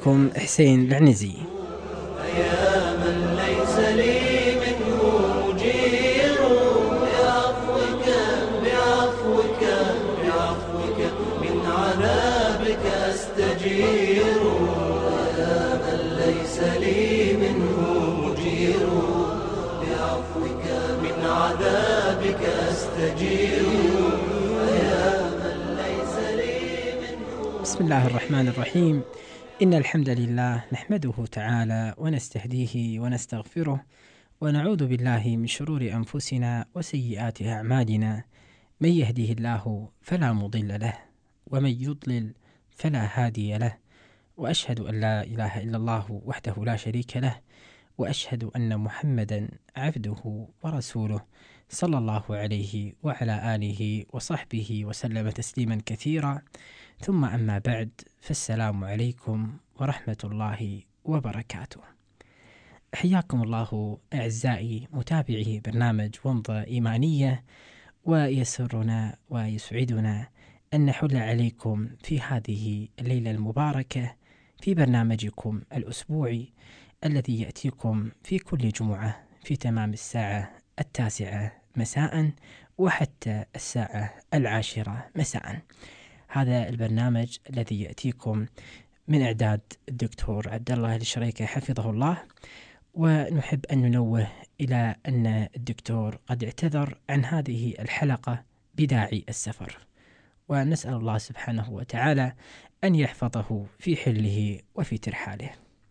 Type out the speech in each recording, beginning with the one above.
معكم حسين العنزي. يا من ليس لي منه مجير، بعفوك بعفوك بعفوك من عذابك أستجير. يا من ليس لي منه مجير، بعفوك من عذابك أستجير. يا من ليس لي منه. بسم الله الرحمن الرحيم. إن الحمد لله نحمده تعالى ونستهديه ونستغفره ونعوذ بالله من شرور أنفسنا وسيئات أعمالنا. من يهده الله فلا مضل له ومن يضلل فلا هادي له، وأشهد أن لا إله إلا الله وحده لا شريك له، وأشهد أن محمدا عبده ورسوله صلى الله عليه وعلى آله وصحبه وسلم تسليما كثيرا. ثم أما بعد، فالسلام عليكم ورحمة الله وبركاته. حياكم الله أعزائي متابعي برنامج ومضة إيمانية، ويسرنا ويسعدنا أن نحل عليكم في هذه الليلة المباركة في برنامجكم الأسبوعي الذي يأتيكم في كل جمعة في تمام الساعة 9 مساء وحتى الساعة 10 مساء. هذا البرنامج الذي يأتيكم من إعداد الدكتور عبد الله الشريكة حفظه الله، ونحب أن ننوه إلى أن الدكتور قد اعتذر عن هذه الحلقة بداعي السفر، ونسأل الله سبحانه وتعالى أن يحفظه في حله وفي ترحاله.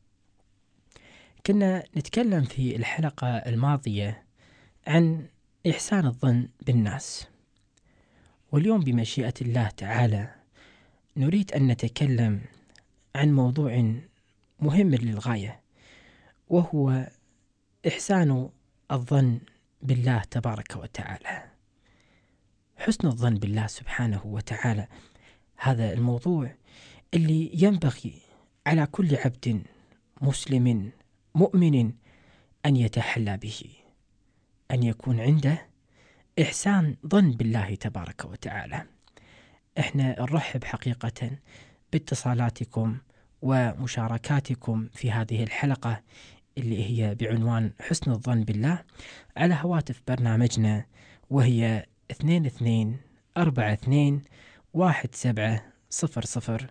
كنا نتكلم في الحلقة الماضية عن إحسان الظن بالناس، واليوم بمشيئة الله تعالى نريد أن نتكلم عن موضوع مهم للغاية، وهو إحسان الظن بالله تبارك وتعالى. حسن الظن بالله سبحانه وتعالى، هذا الموضوع اللي ينبغي على كل عبد مسلم مؤمن أن يتحلى به، أن يكون عنده إحسان ظن بالله تبارك وتعالى. إحنا نرحب حقيقة باتصالاتكم ومشاركاتكم في هذه الحلقة اللي هي بعنوان حسن الظن بالله على هواتف برنامجنا، وهي 22421700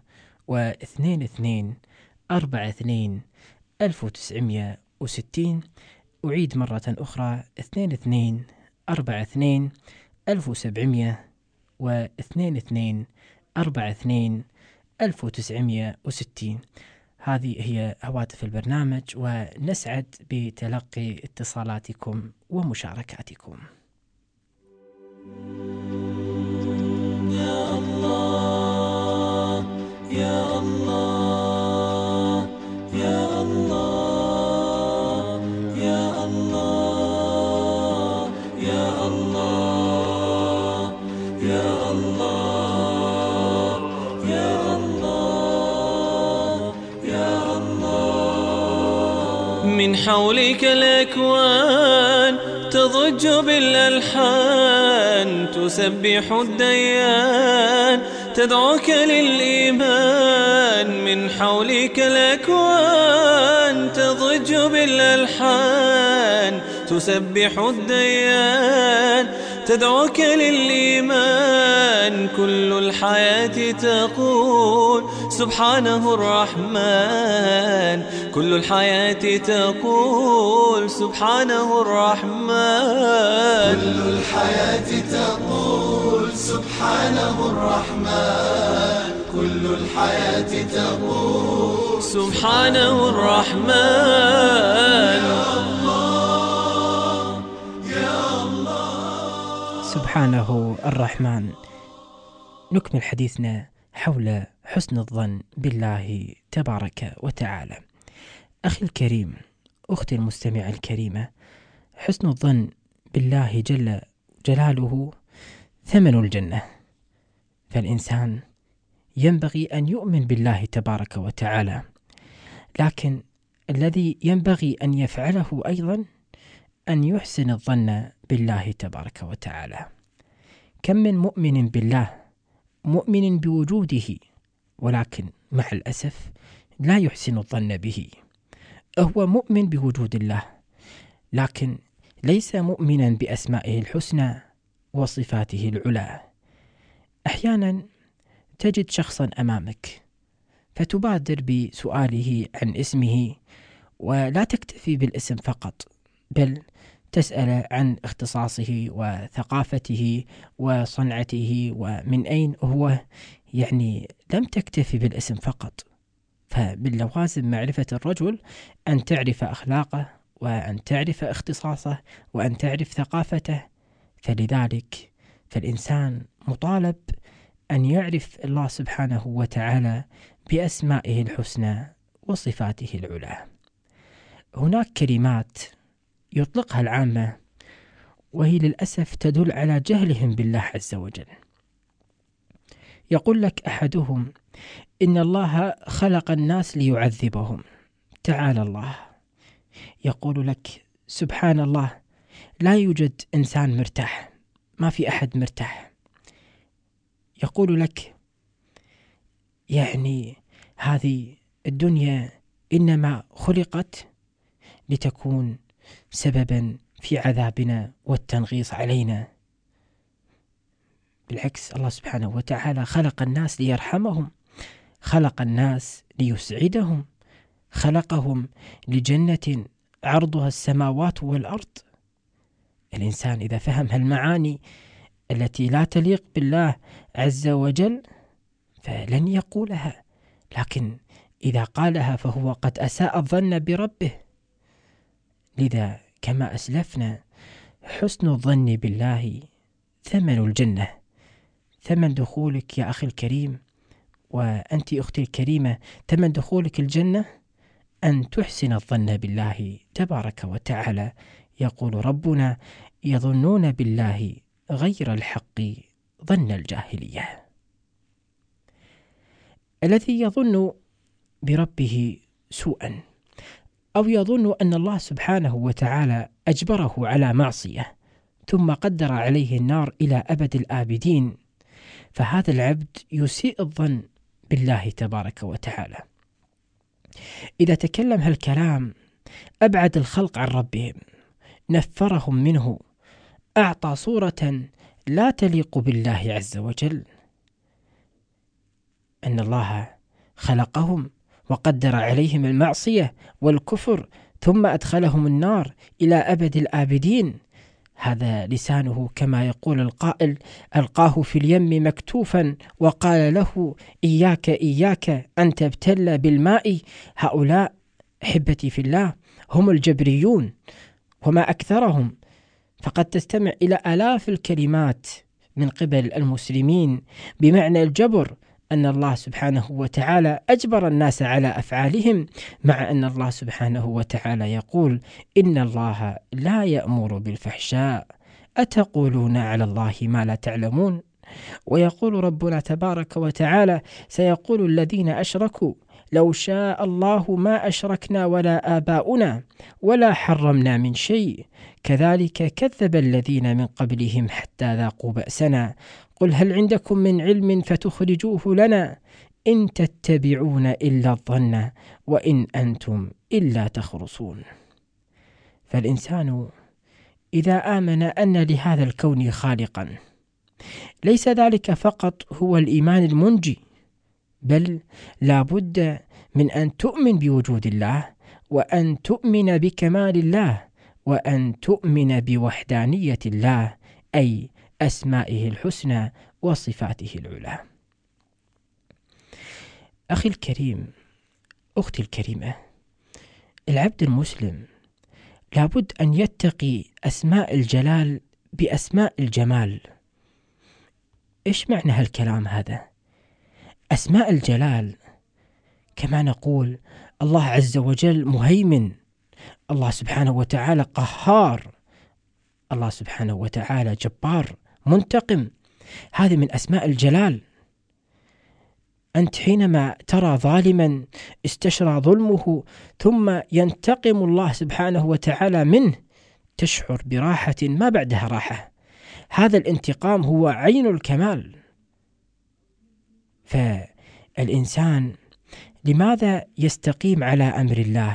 و22421960. أعيد مرة أخرى 22421700 و22421960. هذه هي هواتف البرنامج، ونسعد بتلقي اتصالاتكم ومشاركاتكم. يا الله يا الله يا الله يا الله يا الله يا الله يا الله يا الله. من حولك الأكوان تضج بالألحان، تسبح الديان تدعوك للإيمان. من حولك الأكوان تضج بالألحان، تسبح الديان تدعوك للإيمان. كل الحياة تقول سبحانه الرحمن، كل الحياة تقول سبحانه الرحمن، كل الحياة تقول سبحانه الرحمن، كل الحياة تقول سبحانه الرحمن. سبحانه الرحمن. نكمل حديثنا حول حسن الظن بالله تبارك وتعالى. أخي الكريم، أختي المستمعة الكريمة، حسن الظن بالله جل جلاله ثمن الجنة. فالإنسان ينبغي أن يؤمن بالله تبارك وتعالى، لكن الذي ينبغي أن يفعله أيضا أن يحسن الظن بالله تبارك وتعالى. كم من مؤمن بالله، مؤمن بوجوده، ولكن مع الأسف لا يحسن الظن به. هو مؤمن بوجود الله، لكن ليس مؤمنا بأسمائه الحسنى وصفاته العلى. أحيانا تجد شخصا أمامك فتبادر بسؤاله عن اسمه، ولا تكتفي بالاسم فقط، بل تسأل عن اختصاصه وثقافته وصنعته ومن أين هو. لم تكتفي بالاسم فقط. فمن لوازم معرفة الرجل أن تعرف أخلاقه، وأن تعرف اختصاصه، وأن تعرف ثقافته. فلذلك فالإنسان مطالب أن يعرف الله سبحانه وتعالى بأسمائه الحسنى وصفاته العلى. هناك كلمات يطلقها العامة وهي للأسف تدل على جهلهم بالله عز وجل. يقول لك أحدهم: إن الله خلق الناس ليعذبهم. تعالى الله يقول لك: سبحان الله، لا يوجد إنسان مرتاح، ما في أحد مرتاح. يقول لك هذه الدنيا إنما خلقت لتكون سببا في عذابنا والتنغيص علينا. بالعكس، الله سبحانه وتعالى خلق الناس ليرحمهم، خلق الناس ليسعدهم، خلقهم لجنة عرضها السماوات والأرض. الإنسان إذا فهم هالمعاني التي لا تليق بالله عز وجل فلن يقولها، لكن إذا قالها فهو قد أساء الظن بربه. لذا كما أسلفنا، حسن الظن بالله ثمن الجنة، ثمن دخولك يا أخي الكريم وأنت أختي الكريمة، ثمن دخولك الجنة أن تحسن الظن بالله تبارك وتعالى. يقول ربنا: يظنون بالله غير الحق ظن الجاهلية. الذي يظن بربه سوءا، أو يظن أن الله سبحانه وتعالى أجبره على معصية ثم قدر عليه النار إلى أبد الآبدين، فهذا العبد يسيء الظن بالله تبارك وتعالى. إذا تكلم هالكلام أبعد الخلق عن ربهم، نفرهم منه، أعطى صورة لا تليق بالله عز وجل، أن الله خلقهم وقدر عليهم المعصية والكفر ثم أدخلهم النار إلى أبد الآبدين. هذا لسانه كما يقول القائل: ألقاه في اليم مكتوفا وقال له: إياك أن تبتل بالماء. هؤلاء أحبتي في الله هم الجبريون وما أكثرهم، فقد تستمع إلى آلاف الكلمات من قبل المسلمين بمعنى الجبر، أن الله سبحانه وتعالى أجبر الناس على أفعالهم، مع أن الله سبحانه وتعالى يقول: إن الله لا يأمر بالفحشاء أتقولون على الله ما لا تعلمون. ويقول ربنا تبارك وتعالى: سيقول الذين أشركوا لو شاء الله ما أشركنا ولا آباؤنا ولا حرمنا من شيء كذلك كذب الذين من قبلهم حتى ذاقوا بأسنا قل هل عندكم من علم فتخرجوه لنا إن تتبعون إلا الظن وإن أنتم إلا تخرصون. فالإنسان إذا آمن أن لهذا الكون خالقا، ليس ذلك فقط هو الإيمان المنجي، بل لا بد من أن تؤمن بوجود الله، وأن تؤمن بكمال الله، وأن تؤمن بوحدانية الله، أي أسمائه الحسنى وصفاته العلى. أخي الكريم، أختي الكريمة، العبد المسلم لابد أن يتقي أسماء الجلال بأسماء الجمال. إيش معنى هالكلام هذا؟ أسماء الجلال كما نقول الله عز وجل مهيمن، الله سبحانه وتعالى قهار، الله سبحانه وتعالى جبار منتقم، هذه من أسماء الجلال. أنت حينما ترى ظالما استشرى ظلمه ثم ينتقم الله سبحانه وتعالى منه تشعر براحة ما بعدها راحة، هذا الانتقام هو عين الكمال. فالإنسان لماذا يستقيم على أمر الله؟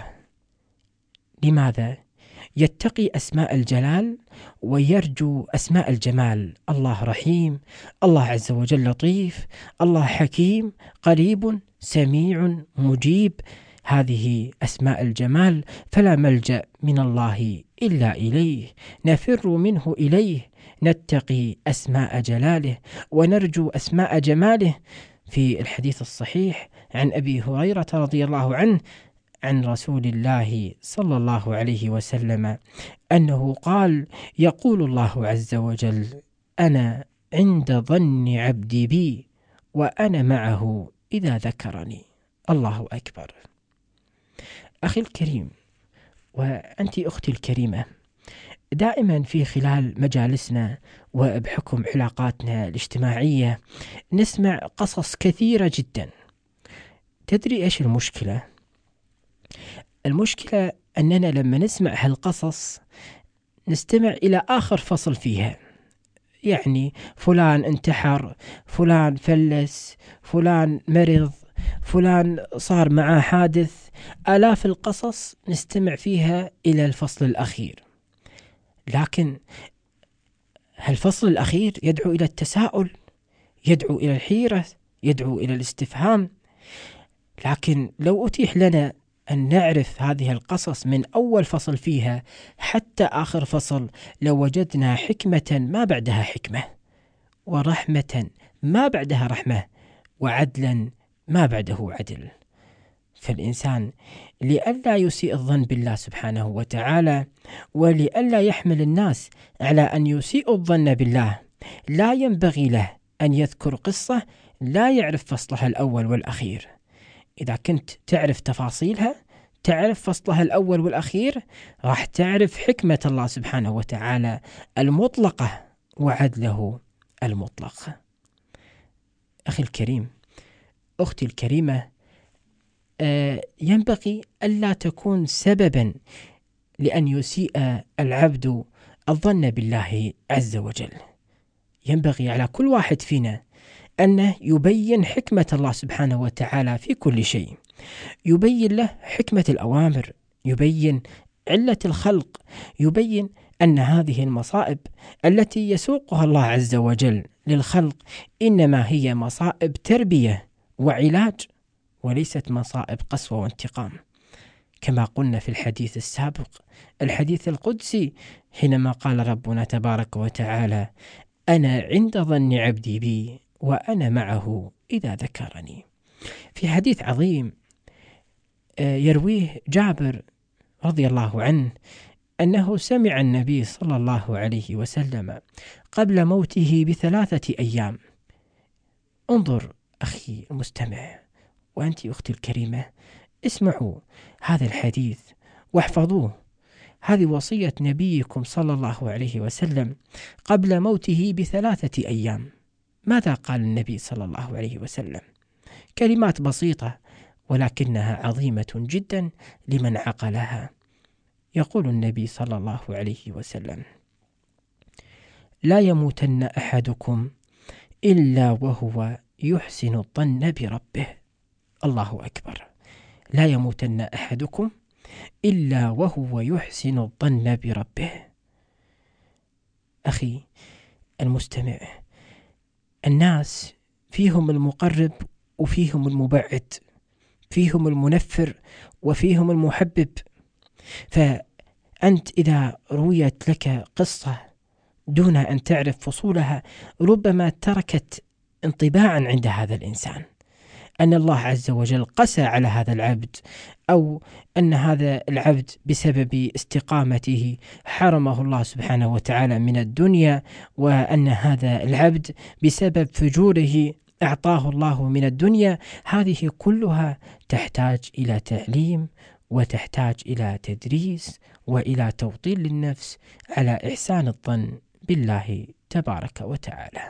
لماذا يتقي أسماء الجلال ويرجو أسماء الجمال؟ الله رحيم، الله عز وجل لطيف، الله حكيم، قريب، سميع، مجيب. هذه أسماء الجمال، فلا ملجأ من الله إلا إليه، نفر منه إليه، نتقي أسماء جلاله ونرجو أسماء جماله. في الحديث الصحيح عن أبي هريرة رضي الله عنه عن رسول الله صلى الله عليه وسلم أنه قال: يقول الله عز وجل: أنا عند ظن عبدي بي وأنا معه إذا ذكرني. الله أكبر. أخي الكريم وأنت أختي الكريمة، دائما في خلال مجالسنا وبحكم علاقاتنا الاجتماعية نسمع قصص كثيرة جدا. تدري إيش المشكلة؟ المشكلة أننا لما نسمع هالقصص نستمع إلى آخر فصل فيها، يعني فلان انتحر، فلان فلس، فلان مرض، فلان صار معاه حادث. آلاف القصص نستمع فيها إلى الفصل الأخير، لكن هالفصل الأخير يدعو إلى التساؤل، يدعو إلى الحيرة، يدعو إلى الاستفهام. لكن لو أتيح لنا أن نعرف هذه القصص من أول فصل فيها حتى آخر فصل، لوجدنا حكمة ما بعدها حكمة، ورحمة ما بعدها رحمة، وعدلا ما بعده عدل. فالإنسان لئلا يسيء الظن بالله سبحانه وتعالى، ولئلا يحمل الناس على أن يسيء الظن بالله، لا ينبغي له أن يذكر قصة لا يعرف فصلها الأول والأخير. إذا كنت تعرف تفاصيلها، تعرف فصلها الأول والأخير، راح تعرف حكمة الله سبحانه وتعالى المطلقة وعدله المطلق. أخي الكريم، أختي الكريمة، ينبغي ألا تكون سببا لأن يسيء العبد الظن بالله عز وجل. ينبغي على كل واحد فينا أنه يبين حكمة الله سبحانه وتعالى في كل شيء، يبين له حكمة الأوامر، يبين علة الخلق، يبين أن هذه المصائب التي يسوقها الله عز وجل للخلق إنما هي مصائب تربية وعلاج، وليست مصائب قسوة وانتقام، كما قلنا في الحديث السابق، الحديث القدسي، حينما قال ربنا تبارك وتعالى: أنا عند ظن عبدي بي وأنا معه إذا ذكرني. في حديث عظيم يرويه جابر رضي الله عنه أنه سمع النبي صلى الله عليه وسلم قبل موته ب3 أيام. انظر أخي المستمع وأنت أختي الكريمة، اسمعوا هذا الحديث واحفظوه. هذه وصية نبيكم صلى الله عليه وسلم قبل موته ب3 أيام. ماذا قال النبي صلى الله عليه وسلم؟ كلمات بسيطة ولكنها عظيمة جدا لمن عقلها. يقول النبي صلى الله عليه وسلم: لا يموتن أحدكم إلا وهو يحسن الظن بربه. الله أكبر. لا يموتن أحدكم إلا وهو يحسن الظن بربه. أخي المستمع، الناس فيهم المقرب وفيهم المبعد، فيهم المنفر وفيهم المحبب. فأنت إذا رويت لك قصة دون أن تعرف فصولها ربما تركت انطباعا عند هذا الإنسان أن الله عز وجل قسى على هذا العبد، أو أن هذا العبد بسبب استقامته حرمه الله سبحانه وتعالى من الدنيا، وأن هذا العبد بسبب فجوره أعطاه الله من الدنيا. هذه كلها تحتاج إلى تعليم، وتحتاج إلى تدريس، وإلى توطين للنفس على إحسان الظن بالله تبارك وتعالى.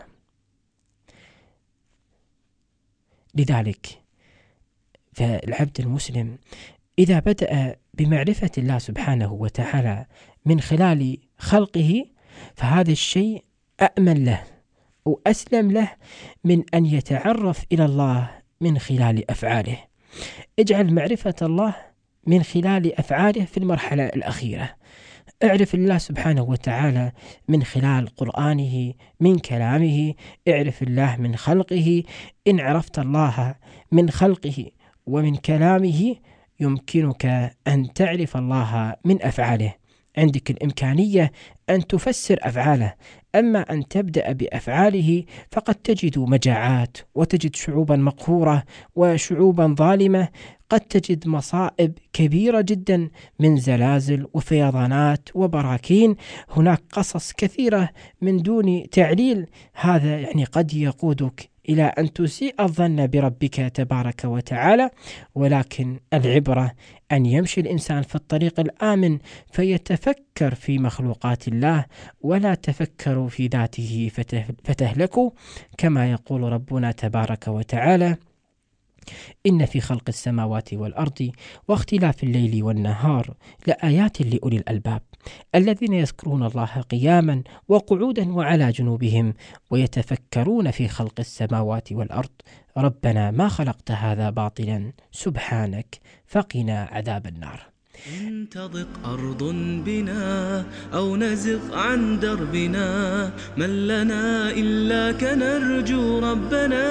لذلك فالعبد المسلم إذا بدأ بمعرفة الله سبحانه وتعالى من خلال خلقه، فهذا الشيء أأمن له وأسلم له من أن يتعرف إلى الله من خلال أفعاله. اجعل معرفة الله من خلال أفعاله في المرحلة الأخيرة. اعرف الله سبحانه وتعالى من خلال قرآنه، من كلامه. اعرف الله من خلقه. إن عرفت الله من خلقه ومن كلامه يمكنك أن تعرف الله من أفعاله. عندك الإمكانية أن تفسر أفعاله. أما أن تبدأ بأفعاله فقد تجد مجاعات، وتجد شعوبا مقهورة وشعوبا ظالمة. قد تجد مصائب كبيرة جدا من زلازل وفيضانات وبراكين. هناك قصص كثيرة من دون تعليل. هذا يعني قد يقودك إلى أن تسيء الظن بربك تبارك وتعالى. ولكن العبرة أن يمشي الإنسان في الطريق الآمن فيتفكر في مخلوقات الله، ولا تفكروا في ذاته فتهلكوا، كما يقول ربنا تبارك وتعالى: إن في خلق السماوات والأرض واختلاف الليل والنهار لآيات لأولي الألباب الذين يذكرون الله قياما وقعودا وعلى جنوبهم ويتفكرون في خلق السماوات والأرض ربنا ما خلقت هذا باطلا سبحانك فقنا عذاب النار. إن تضق أرض بنا أو نزغ عن دربنا من لنا إلا كنرجو ربنا.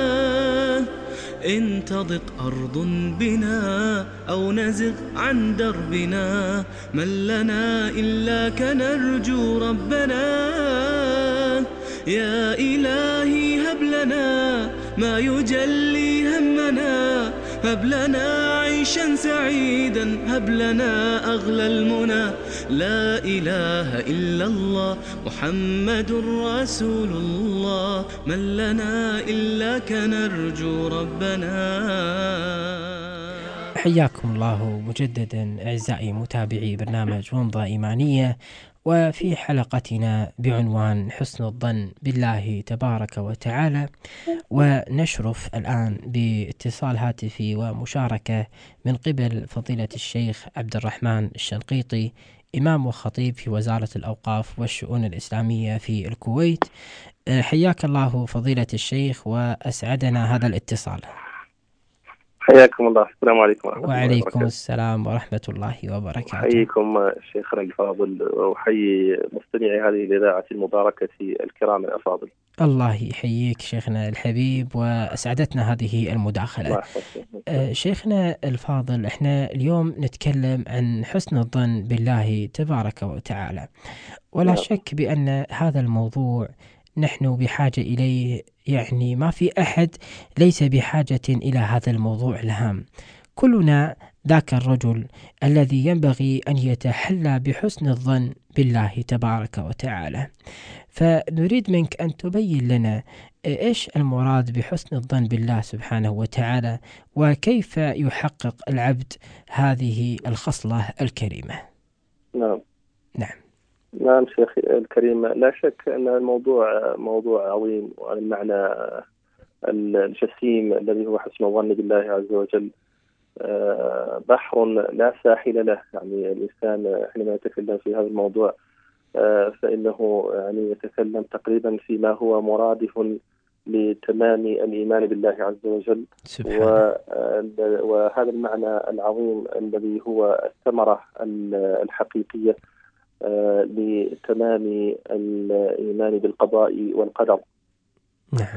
إن تضق أرض بنا أو نزغ عن دربنا من لنا إلا كنرجو ربنا. يا إلهي هب لنا ما يجلي همنا، هب لنا عيشا سعيدا، هب لنا أغلى المنى. لا إله إلا الله محمد رسول الله من لنا إلا كنرجو ربنا. حياكم الله مجددا أعزائي متابعي برنامج ومضة إيمانية، وفي حلقتنا بعنوان حسن الظن بالله تبارك وتعالى. ونشرف الآن باتصال هاتفي ومشاركة من قبل فضيلة الشيخ عبد الرحمن الشنقيطي، إمام وخطيب في وزارة الأوقاف والشؤون الإسلامية في الكويت. حياك الله فضيلة الشيخ، وأسعدنا هذا الاتصال. حياكم الله. السلام عليكم ورحمة الله وعليكم وبركاته. السلام ورحمة الله وبركاته. أحييكم شيخنا الفاضل، وأحيي مستمعي هذه الإذاعة المباركة الكرام الأفاضل. الله يحييك شيخنا الحبيب، وأسعدتنا هذه المداخلة. شيخنا الفاضل، احنا اليوم نتكلم عن حسن الظن بالله تبارك وتعالى، ولا شك بأن هذا الموضوع نحن بحاجة إليه. يعني ما في أحد ليس بحاجة إلى هذا الموضوع الهام. كلنا ذاك الرجل الذي ينبغي أن يتحلى بحسن الظن بالله تبارك وتعالى. فنريد منك أن تبين لنا إيش المراد بحسن الظن بالله سبحانه وتعالى، وكيف يحقق العبد هذه الخصلة الكريمة. نعم شيخي الكريم، لا شك أن الموضوع موضوع عظيم، والمعنى الجسيم الذي هو حسن الظن بالله عز وجل بحر لا ساحل له. يعني الإنسان حينما يتكلم في هذا الموضوع فإنه يعني يتكلم تقريبا فيما هو مرادف لتمام الإيمان بالله عز وجل، وهذا المعنى العظيم الذي هو الثمرة الحقيقية لتمام الإيمان بالقضاء والقدر. نعم.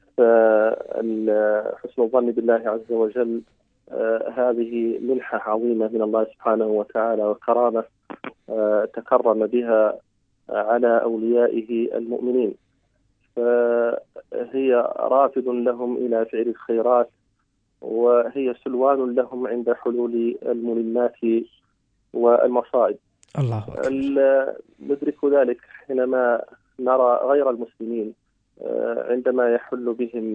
فحسن الظن بالله عز وجل هذه منحة عظيمة من الله سبحانه وتعالى، وكرامة تكرم بها على أوليائه المؤمنين، فهي رافد لهم إلى فعل الخيرات، وهي سلوان لهم عند حلول الملمات والمصائب. الله أكبر. ندرك ذلك حينما نرى غير المسلمين عندما يحل بهم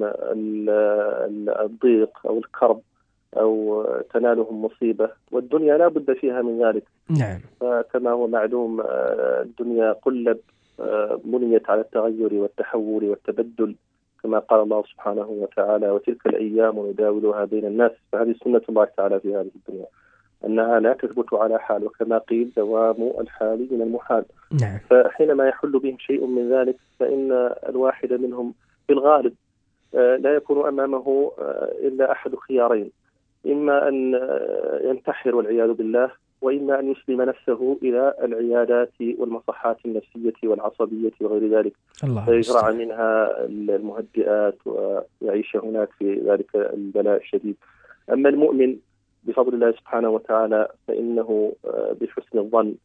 الضيق أو الكرب أو تنالهم مصيبة، والدنيا لا بد فيها من ذلك. نعم. فكما هو معلوم الدنيا قلب بنيت على التغير والتحول والتبدل، كما قال الله سبحانه وتعالى: وتلك الأيام نداولها بين الناس. فهذه سنة الله تعالى في هذه الدنيا، أنها لا تثبت على حال، وكما قيل: دوام الحال من المحال. نعم. فحينما يحل بهم شيء من ذلك فإن الواحد منهم في الغالب لا يكون أمامه إلا أحد خيارين: إما أن ينتحر والعياذ بالله، وإما أن يسلم نفسه إلى العيادات والمصحات النفسية والعصبية وغير ذلك، فيجرع منها المهدئات ويعيش هناك في ذلك البلاء الشديد. أما المؤمن بفضل الله سبحانه وتعالى فإنه بحسن الظن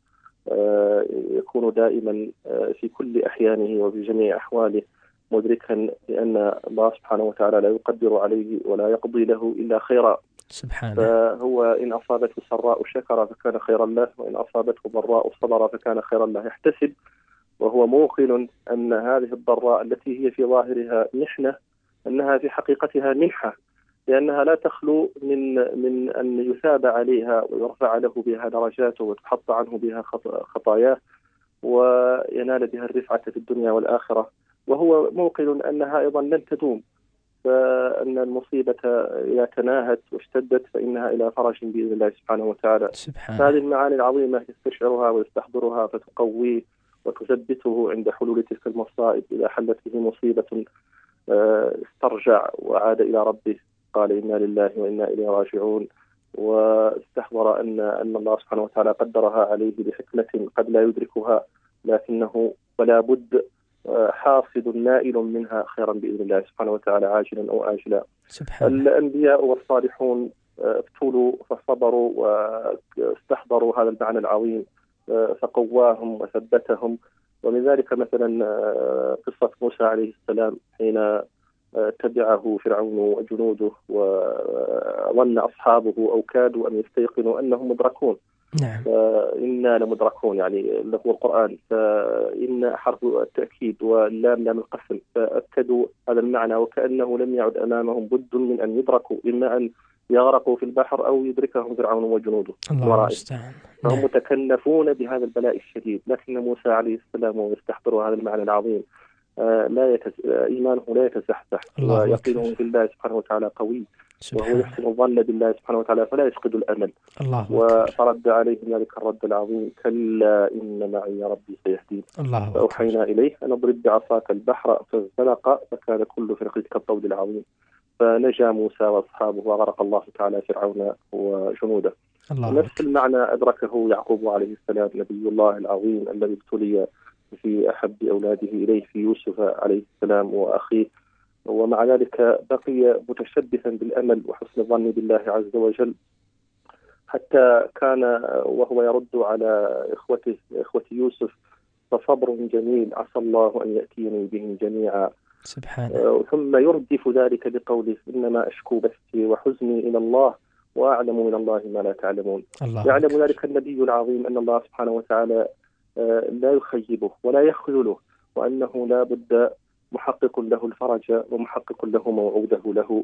يكون دائما في كل أحيانه وفي جميع أحواله مدركا بأن الله سبحانه وتعالى لا يقدر عليه ولا يقضي له إلا خيرا سبحانه. فهو إن أصابته سراء شكر فكان خيرا له، وإن أصابته ضراء صبر فكان خيرا له. يحتسب وهو موقن أن هذه الضراء التي هي في ظاهرها محنة أنها في حقيقتها منحة، لأنها لا تخلو من أن يثاب عليها ويرفع له بها درجاته وتحط عنه بها خطاياه وينال بها الرفعة في الدنيا والآخرة، وهو موقن أنها أيضا لن تدوم، فأن المصيبة إذا تناهت واشتدت فإنها إلى فرج بإذن الله سبحانه وتعالى. هذه المعاني العظيمة يستشعرها ويستحضرها فتقويه وتثبته عند حلول تلك المصائب. إذا حلت به مصيبة استرجع وعاد إلى ربه، قال إنا لله وإنا إليه راجعون، واستحضر أن الله سبحانه وتعالى قدرها عليه بحكمة قد لا يدركها، لكنه ولا بد حاصد نائل منها خيرا بإذن الله سبحانه وتعالى عاجلا أو آجلا. الأنبياء والصالحون ابتلوا فصبروا واستحضروا هذا المعنى العظيم فقواهم وثبتهم، ومن ذلك مثلا قصة موسى عليه السلام حين تبعه فرعون وجنوده وظن أصحابه أو كادوا أن يستيقنوا أنهم مدركون. نعم. إنا لمدركون يعني له القرآن، فإن حرف التأكيد واللام لام القسم، فأكدوا هذا المعنى وكأنه لم يعد أمامهم بد من أن يدركوا، إما أن يغرقوا في البحر أو يدركهم فرعون وجنوده المستعان. فهم متكنفون بهذا البلاء الشديد. لكن موسى عليه السلام ويستحضر هذا المعنى العظيم إيمانه لا يتزحزح ويقينه بالله سبحانه وتعالى قوي، وهو يحسن الظن بالله سبحانه وتعالى فلا يفقد الأمل. فرد عليهم ذلك الرد العظيم: كلا إن معي ربي سيهدين. فأوحينا إليه أن اضرب بعصاك البحر فانفلق فكان كل فرق كالطود العظيم، فنجا موسى وأصحابه وغرق الله تعالى فرعون وجنوده. نفس المعنى أدركه يعقوب عليه السلام نبي الله العظيم الذي ابتلي في أحب أولاده إليه في يوسف عليه السلام وأخيه، ومع ذلك بقي متشبثا بالأمل وحسن الظن بالله عز وجل، حتى كان وهو يرد على إخوة يوسف: فصبر جميل عسى الله أن يأتيني بهم جميعا. سبحانه. ثم يردف ذلك بقوله: إنما أشكو بثي وحزني إلى الله وأعلم من الله ما لا تعلمون. يعلم ذلك النبي العظيم أن الله سبحانه وتعالى لا يخيبه ولا يخذله، وأنه لا بد محقق له الفرج ومحقق له موعوده له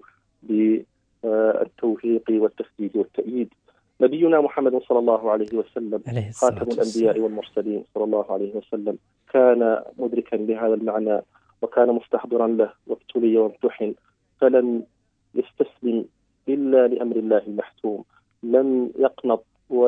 بالتوفيق والتسديد والتأييد. نبينا محمد صلى الله عليه وسلم خاتم الأنبياء والمرسلين صلى الله عليه وسلم كان مدركا لهذا المعنى وكان مستحضرا له، وابتلي وامتحن فلم يستسلم إلا لأمر الله المحتوم، لم يقنط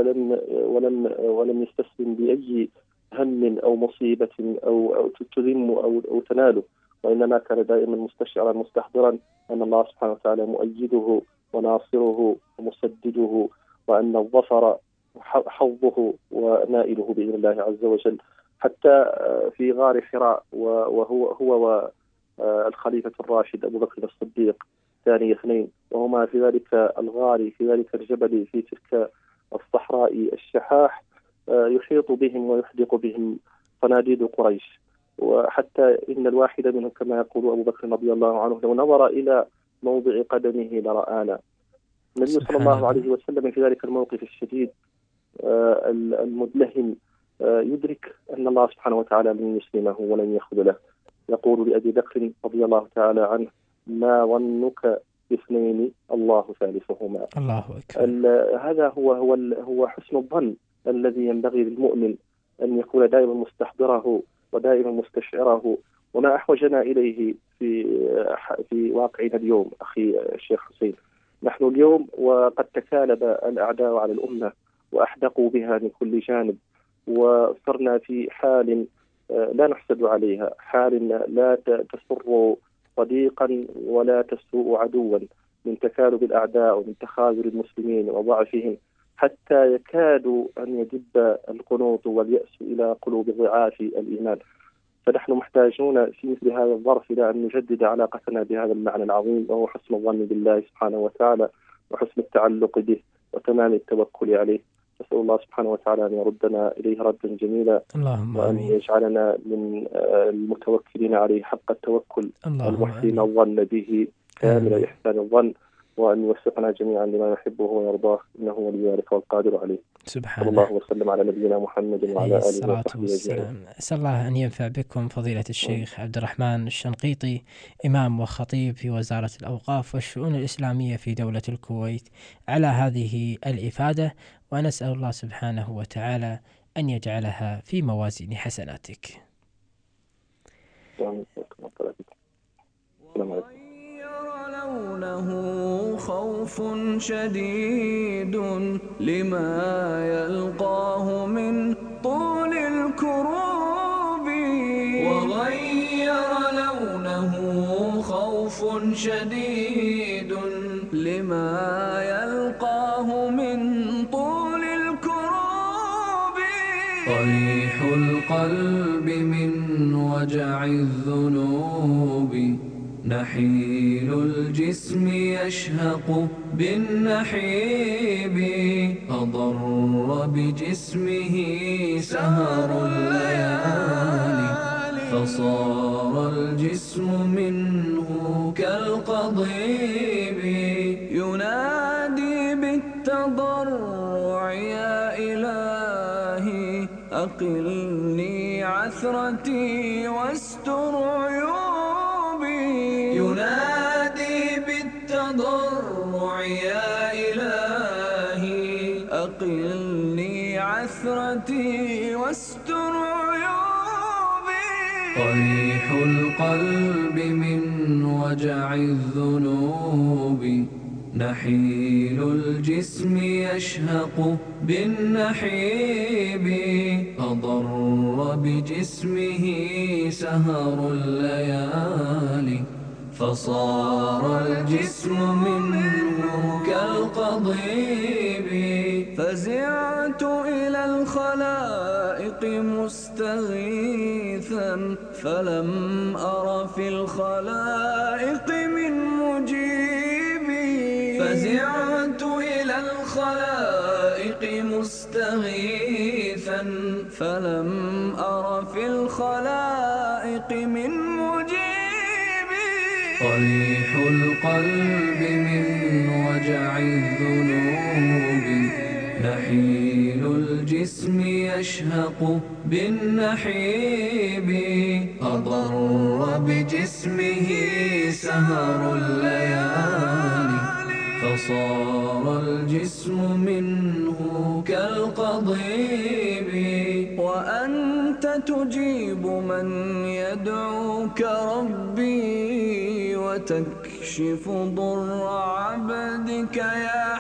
ولم يستسلم بأي هم أو مصيبة أو تذم أو تناله، وإنما كان دائما مستشعرا مستحضرا أن الله سبحانه وتعالى مؤيده وناصره ومسدده، وأن الظفر حظه ونائله بإذن الله عز وجل. حتى في غار حراء وهو الخليفة الراشد أبو بكر الصديق ثاني اثنين، وهما في ذلك الغار في ذلك الجبل في تلك الصحراء الشحاح، يحيط بهم ويحدق بهم صناديد قريش، وحتى إن الواحد منهم كما يقول أبو بكر رضي الله عنه: لو نظر إلى موضع قدمه لرآنا. النبي صلى الله عليه وسلم في ذلك الموقف الشديد المدلهم يدرك أن الله سبحانه وتعالى لن يسلمه ولن يخذله. يقول لأبي بكر رضي الله تعالى عنه: ما ظنك باثنين الله ثالثهما. الله أكبر. هذا هو حسن الظن الذي ينبغي للمؤمن أن يكون دائما مستحضره ودائما مستشعره، وما أحوجنا إليه في واقعنا اليوم. أخي الشيخ حسين، نحن اليوم وقد تكالب الأعداء على الأمة وأحدقوا بها من كل جانب، وصرنا في حال لا نحسد عليها، حال لا تسر صديقا ولا تسوء عدوا. من تكالب الأعداء ومن تخاذل المسلمين وضعفهم، حتى يكاد أن يدب القنوط واليأس إلى قلوب ضعاف الإيمان. فنحن محتاجون في مثل هذا الظرف إلى أن نجدد علاقتنا بهذا المعنى العظيم، وهو حسن الظن بالله سبحانه وتعالى وحسن التعلق به وتمام التوكل عليه. نسأل الله سبحانه وتعالى أن يردنا إليه ردا جميلا، وأن يجعلنا من المتوكلين عليه حق التوكل المحسن الظن به كامل إحسان الظن، وأن يوفقنا جميعا لما يحبه ويرضاه، إنه ولي ذلك والقادر عليه. سبحانه. الله وسلم على نبينا محمد وعلى آله وصحبه أجمعين. أسأل الله أن ينفع بكم فضيلة الشيخ عبد الرحمن الشنقيطي، إمام وخطيب في وزارة الأوقاف والشؤون الإسلامية في دولة الكويت، على هذه الإفادة، ونسأل الله سبحانه وتعالى أن يجعلها في موازين حسناتك. لونه خوف شديد لما يلقاه من طول الكروب، وغير لونه خوف شديد لما يلقاه من طول الكروب. طريح القلب من وجع الذنوب، نحيل الجسم يشهق بالنحيب، أضر بجسمه سهر الليالي، فصار الجسم منه كالقضيب. ينادي بالتضرع يا إلهي أقلني عثرتي واستر عيوبي. ينادي بالتضرع يا إلهي أقلني عثرتي واستر عيوبي. طريح القلب من وجع الذنوب، نحيل الجسم يشهق بالنحيب، أضر بجسمه سهر الليالي، فصار الجسم منه كالقضيب. فزعت إلى الخلائق مستغيثا، فلم أر في الخلائق من مجيبي. فزعت إلى الخلائق مستغيثا، فلم أر في الخلائق من مجيبي. طريح القلب من وجع الذنوب، نحيل الجسم يشهق بالنحيب، أضر بجسمه سهر الليالي، فصار الجسم منه كالقضيب. وأنت تجيب من يدعوك ربي، وتكشف ضر عبدك يا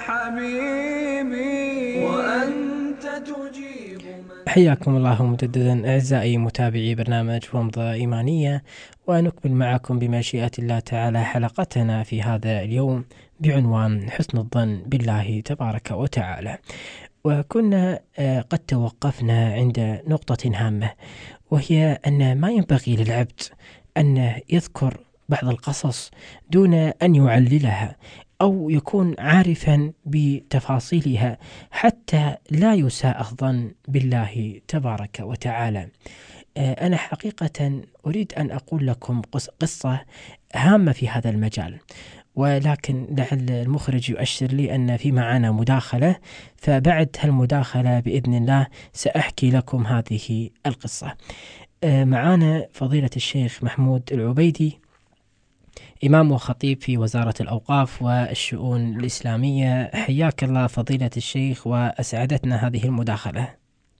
حبيبي. وأنت تجيب من. حياكم الله مجددا أعزائي متابعي برنامج ومضة إيمانية، ونكمل معكم بمشيئة الله تعالى حلقتنا في هذا اليوم بعنوان حسن الظن بالله تبارك وتعالى. وكنا قد توقفنا عند نقطة هامة، وهي أن ما ينبغي للعبد أن يذكر بعض القصص دون أن يعللها أو يكون عارفا بتفاصيلها حتى لا يساء الظن بالله تبارك وتعالى. أنا حقيقة أريد أن أقول لكم قصة هامة في هذا المجال، ولكن لعل المخرج يؤشر لي أن في معنا مداخلة، فبعد هالمداخلة بإذن الله سأحكي لكم هذه القصة. معنا فضيلة الشيخ محمود العبيدي، إمام وخطيب في وزارة الأوقاف والشؤون الإسلامية. حياك الله فضيلة الشيخ، وأسعدتنا هذه المداخلة.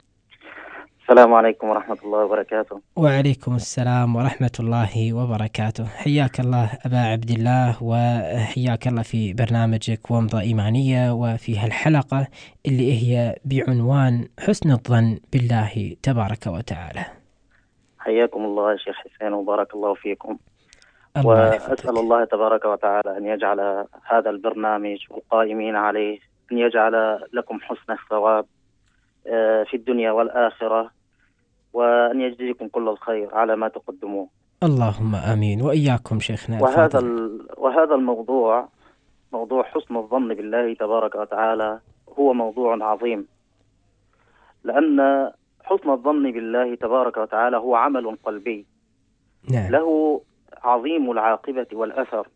السلام عليكم ورحمة الله وبركاته. وعليكم السلام ورحمة الله وبركاته. حياك الله أبا عبد الله، وحياك الله في برنامجك ومضة إيمانية، وفي هالحلقة اللي هي بعنوان حسن الظن بالله تبارك وتعالى. حياكم الله يا شيخ حسين وبارك الله فيكم. الله وأسأل يحفظك. الله تبارك وتعالى أن يجعل هذا البرنامج والقائمين عليه أن يجعل لكم حسن الثواب في الدنيا والآخرة، وأن يجزيكم كل الخير على ما تقدموه. اللهم آمين، وإياكم شيخنا الفاضل. وهذا الموضوع، موضوع حسن الظن بالله تبارك وتعالى، هو موضوع عظيم، لأن حسن الظن بالله تبارك وتعالى هو عمل قلبي نعم. له عظيم العاقبة والأثر،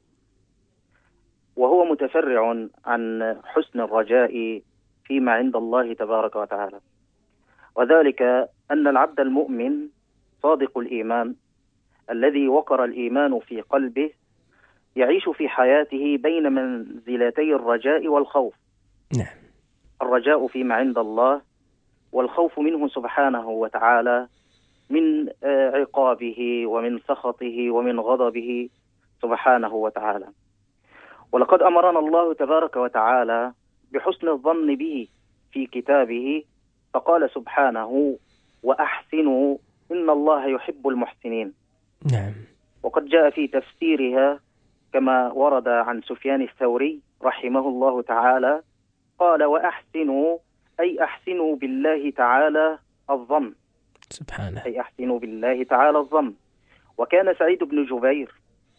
وهو متفرع عن حسن الرجاء فيما عند الله تبارك وتعالى. وذلك أن العبد المؤمن صادق الإيمان الذي وقر الإيمان في قلبه يعيش في حياته بين منزلتي الرجاء والخوف. نعم. الرجاء فيما عند الله، والخوف منه سبحانه وتعالى من عقابه ومن سخطه ومن غضبه سبحانه وتعالى. ولقد أمرنا الله تبارك وتعالى بحسن الظن به في كتابه، فقال سبحانه: وأحسنوا إن الله يحب المحسنين. نعم. وقد جاء في تفسيرها كما ورد عن سفيان الثوري رحمه الله تعالى، قال: وأحسنوا أي أحسنوا بالله تعالى الظن، سبحانه. أي أحسنوا بالله تعالى الظن. وكان سعيد بن جبير،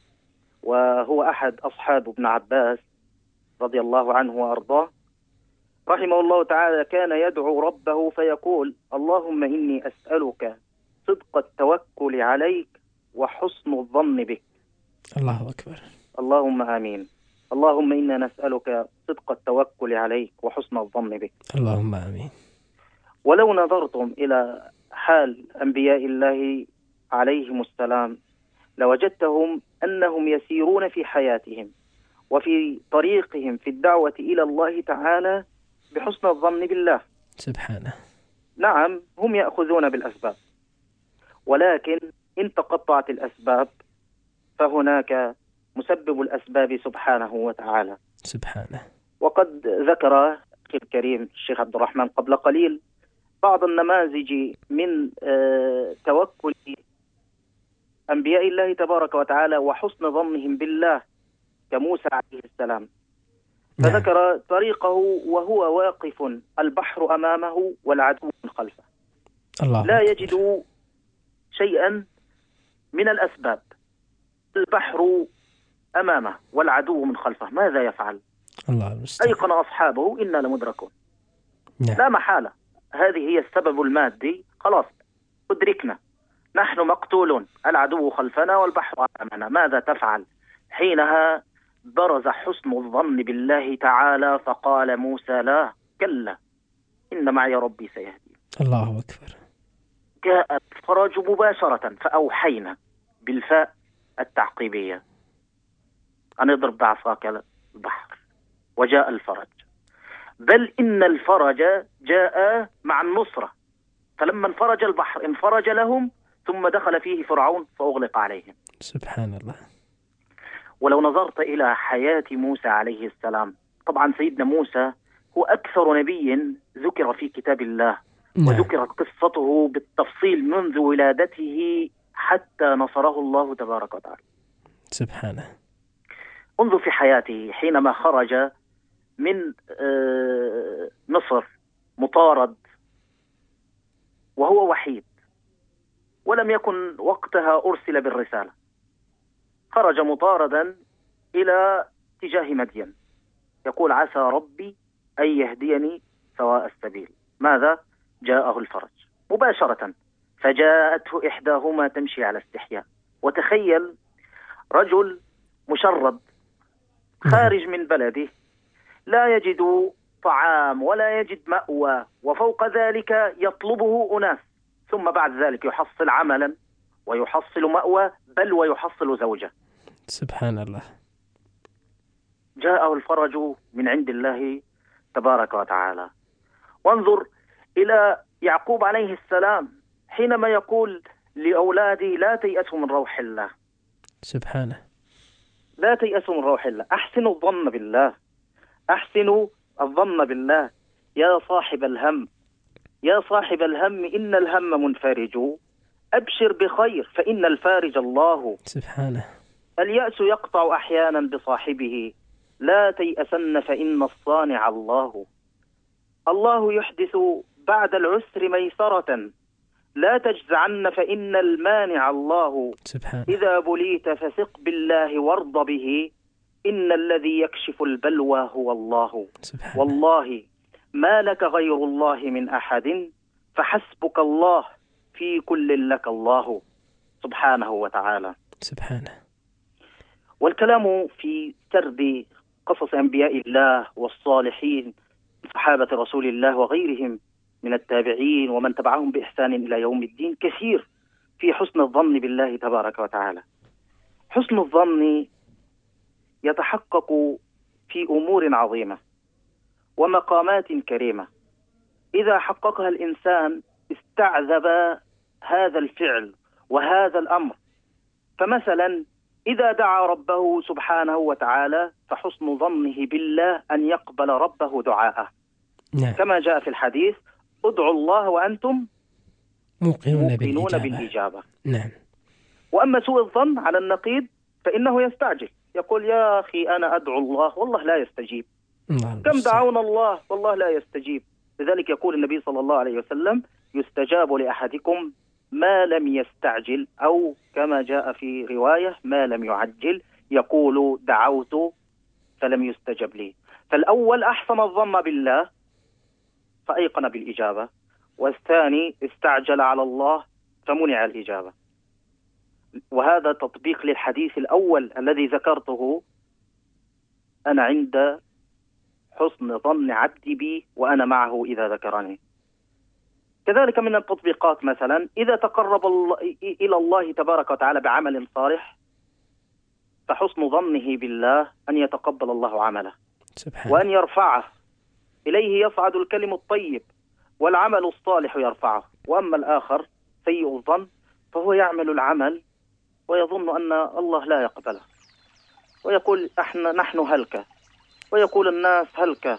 وهو أحد أصحاب ابن عباس رضي الله عنه وأرضاه رحمه الله تعالى، كان يدعو ربه فيقول: اللهم إني أسألك صدق التوكل عليك وحسن الظن بك. الله أكبر. اللهم آمين. اللهم إنا نسألك صدق التوكل عليك وحسن الظن بك. اللهم آمين. ولو نظرتم إلى حال أنبياء الله عليهم السلام لوجدتهم أنهم يسيرون في حياتهم وفي طريقهم في الدعوة إلى الله تعالى بحسن الظن بالله سبحانه. نعم، هم يأخذون بالأسباب، ولكن إن تقطعت الأسباب فهناك مسبب الأسباب سبحانه وتعالى. سبحانه. وقد ذكر الكريم الشيخ عبد الرحمن قبل قليل بعض النماذج من توكل أنبياء الله تبارك وتعالى وحسن ظنهم بالله كموسى عليه السلام. فذكر طريقه وهو واقف البحر أمامه والعدو من خلفه، الله لا أكبر. يجد شيئا من الأسباب، البحر أمامه والعدو من خلفه، ماذا يفعل؟ الله المستعان. أيقن أصحابه إنا لمدركون. نعم. لا محالة، هذه هي السبب المادي، خلاص أدركنا، نحن مقتولون، العدو خلفنا والبحر أمامنا، ماذا تفعل؟ حينها برز حسن الظن بالله تعالى فقال موسى: لا، كلا، إن معي ربي سيهدي. الله أكبر. جاء الفرج مباشرة، فأوحينا بالفاء التعقيبية أن اضرب بعصاك البحر وجاء الفرج، بل إن الفرج جاء مع النصرة، فلما انفرج البحر انفرج لهم، ثم دخل فيه فرعون فأغلق عليهم. سبحان الله. ولو نظرت إلى حياة موسى عليه السلام، طبعا سيدنا موسى هو أكثر نبي ذكر في كتاب الله، نعم. وذكرت قصته بالتفصيل منذ ولادته حتى نصره الله تبارك وتعالى. سبحانه. انظر في حياته حينما خرج من مصر مطارد وهو وحيد، ولم يكن وقتها أرسل بالرسالة، خرج مطاردا إلى اتجاه مدين، يقول: عسى ربي أن يهديني سواء السبيل. ماذا؟ جاءه الفرج مباشرة، فجاءته إحداهما تمشي على استحياء. وتخيل رجل مشرد خارج من بلده، لا يجد طعام ولا يجد مأوى، وفوق ذلك يطلبه أناس، ثم بعد ذلك يحصل عملا ويحصل مأوى، بل ويحصل زوجة. سبحان الله. جاءه الفرج من عند الله تبارك وتعالى. وانظر إلى يعقوب عليه السلام حينما يقول لأولادي: لا تيأسوا من روح الله. سبحانه. لا تيأسوا من روح الله، أحسنوا الظن بالله، أحسنوا الظن بالله يا صاحب الهم، يا صاحب الهم إن الهم منفرج، أبشر بخير فإن الفارج الله. سبحانه. اليأس يقطع أحيانا بصاحبه، لا تيأسن فإن الصانع الله. الله يحدث بعد العسر ميسرة، لا تجزعن فإن المانع الله. سبحانه. إذا بليت فثق بالله وارض به، إن الذي يكشف البلوى هو الله. سبحانه. والله ما لك غير الله من أحد، فحسبك الله في كل لك الله سبحانه وتعالى. سبحانه. والكلام في سرد قصص أنبياء الله والصالحين، صحابة رسول الله وغيرهم من التابعين ومن تبعهم بإحسان إلى يوم الدين كثير في حسن الظن بالله تبارك وتعالى. حسن الظن يتحقق في أمور عظيمة ومقامات كريمة، إذا حققها الإنسان استعذب هذا الفعل وهذا الأمر. فمثلا إذا دعا ربه سبحانه وتعالى فحسن ظنه بالله أن يقبل ربه دعاءه. نعم. كما جاء في الحديث: ادعوا الله وأنتم موقنون بالإجابة. نعم. وأما سوء الظن على النقيض فإنه يستعجل، يقول: يا أخي أنا أدعو الله والله لا يستجيب، كم دعونا الله والله لا يستجيب. لذلك يقول النبي صلى الله عليه وسلم: يستجاب لأحدكم ما لم يستعجل، أو كما جاء في رواية: ما لم يعجل. يقول: دعوت فلم يستجب لي. فالأول أحسن الظن بالله فأيقن بالإجابة، والثاني استعجل على الله فمنع الإجابة. وهذا تطبيق للحديث الأول الذي ذكرته: أنا عند حسن ظن عبدي بي وأنا معه إذا ذكرني. كذلك من التطبيقات مثلا إذا تقرب إلى الله تبارك وتعالى بعمل صالح فحسن ظنه بالله أن يتقبل الله عمله وأن يرفعه إليه. يصعد الكلم الطيب والعمل الصالح يرفعه. وأما الآخر سيء الظن فهو يعمل العمل ويظن أن الله لا يقبله، ويقول: نحن هلكة، ويقول الناس هلكة.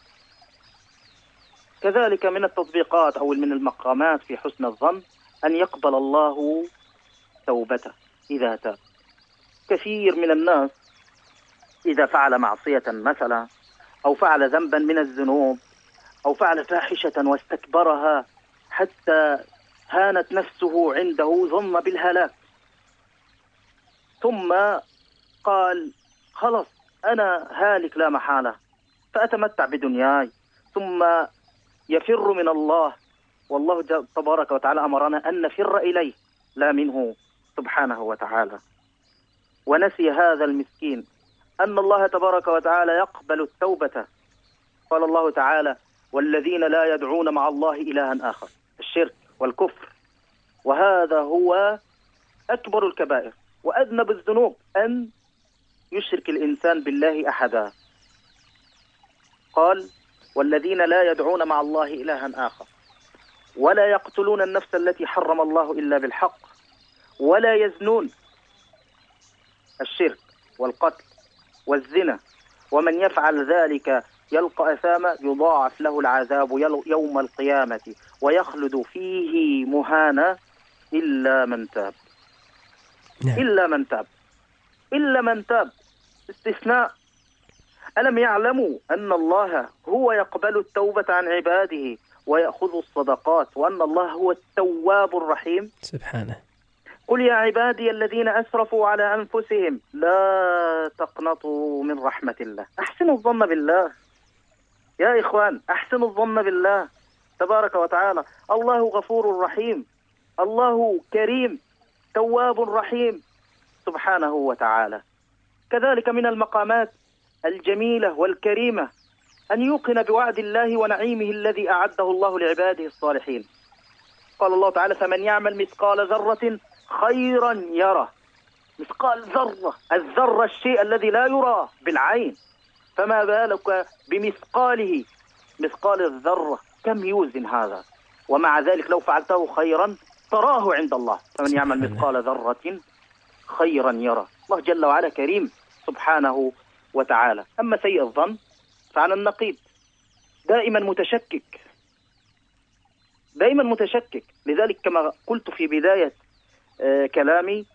كذلك من التطبيقات أو من المقامات في حسن الظن أن يقبل الله توبته إذا تاب. كثير من الناس إذا فعل معصية مثلا، أو فعل ذنبا من الذنوب، أو فعل فاحشة واستكبرها حتى هانت نفسه عنده، ظن بالهلاك، ثم قال: خلص أنا هالك لا محالة، فأتمتع بدنياي، ثم يفر من الله. والله تبارك وتعالى أمرنا أن نفر إليه لا منه سبحانه وتعالى. ونسي هذا المسكين أن الله تبارك وتعالى يقبل التوبة. قال الله تعالى: والذين لا يدعون مع الله إلها آخر، الشرك والكفر. وهذا هو أكبر الكبائر وأذنب الذنوب، أن يشرك الإنسان بالله أحدا. قال: والذين لا يدعون مع الله إلها آخر، ولا يقتلون النفس التي حرم الله إلا بالحق، ولا يزنون، الشرك والقتل والزنا. ومن يفعل ذلك يلقى أثاما يضاعف له العذاب يوم القيامة ويخلد فيه مهانا إلا من تاب. إلا من تاب، إلا من تاب، استثناء. ألم يعلموا أن الله هو يقبل التوبة عن عباده ويأخذ الصدقات، وأن الله هو التواب الرحيم سبحانه. قل يا عبادي الذين أسرفوا على أنفسهم لا تقنطوا من رحمة الله. أحسنوا الظن بالله يا إخوان، أحسنوا الظن بالله تبارك وتعالى. الله غفور رحيم، الله كريم تواب رحيم سبحانه وتعالى. كذلك من المقامات الجميلة والكريمة أن يوقن بوعد الله ونعيمه الذي أعده الله لعباده الصالحين. قال الله تعالى: فمن يعمل مثقال ذرة خيرا يره. مثقال ذرة، الذرة الشيء الذي لا يرى بالعين، فما بالك بمثقاله، مثقال الذرة، كم يوزن هذا؟ ومع ذلك لو فعلته خيرا تراه عند الله. فمن يعمل مثقال ذرة خيرا يره. الله جل وعلا كريم سبحانه وتعالى. أما سيء الظن فعلى النقيض، دائما متشكك، دائما متشكك. لذلك كما قلت في بداية كلامي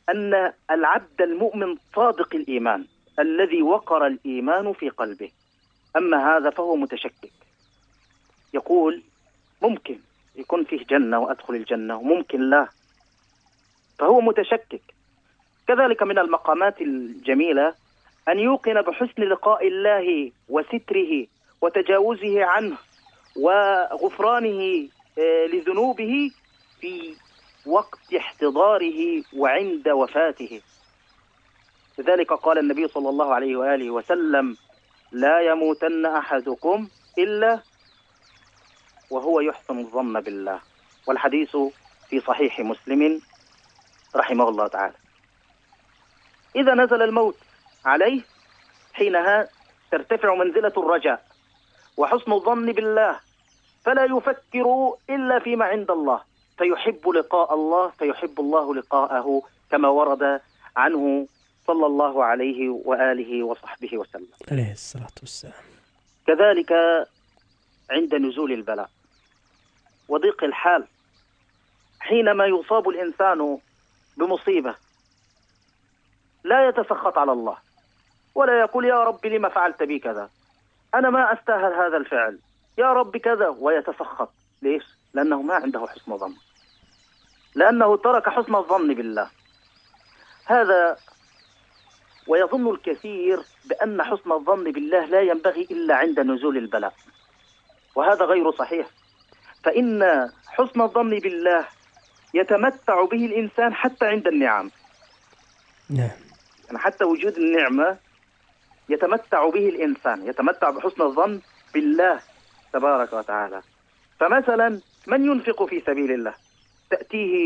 أن العبد المؤمن صادق الإيمان الذي وقر الإيمان في قلبه. أما هذا فهو متشكك، يقول ممكن يكون فيه جنة وأدخل الجنة وممكن لا، فهو متشكك. كذلك من المقامات الجميلة أن يوقن بحسن لقاء الله وستره وتجاوزه عنه وغفرانه لذنوبه في وقت احتضاره وعند وفاته. لذلك قال النبي صلى الله عليه وآله وسلم: لا يموتن أحدكم إلا وهو يحسن الظن بالله. والحديث في صحيح مسلم رحمه الله تعالى. إذا نزل الموت عليه حينها ترتفع منزلة الرجاء وحسن الظن بالله، فلا يفكر إلا فيما عند الله، فيحب لقاء الله، فيحب الله لقاءه كما ورد عنه صلى الله عليه وآله وصحبه وسلم عليه الصلاة والسلام. كذلك عند نزول البلاء وضيق الحال، حينما يصاب الإنسان بمصيبة لا يتسخط على الله ولا يقول يا رب لما فعلت بي كذا، أنا ما أستاهل هذا الفعل، يا رب كذا، ويتسخط. ليش؟ لأنه ما عنده حسن ظن، لأنه ترك حسن الظن بالله. هذا ويظن الكثير بأن حسن الظن بالله لا ينبغي إلا عند نزول البلاء، وهذا غير صحيح. فإن حسن الظن بالله يتمتع به الإنسان حتى عند النعم. نعم. يعني حتى وجود النعمة يتمتع به الإنسان، يتمتع بحسن الظن بالله تبارك وتعالى. فمثلا من ينفق في سبيل الله تأتيه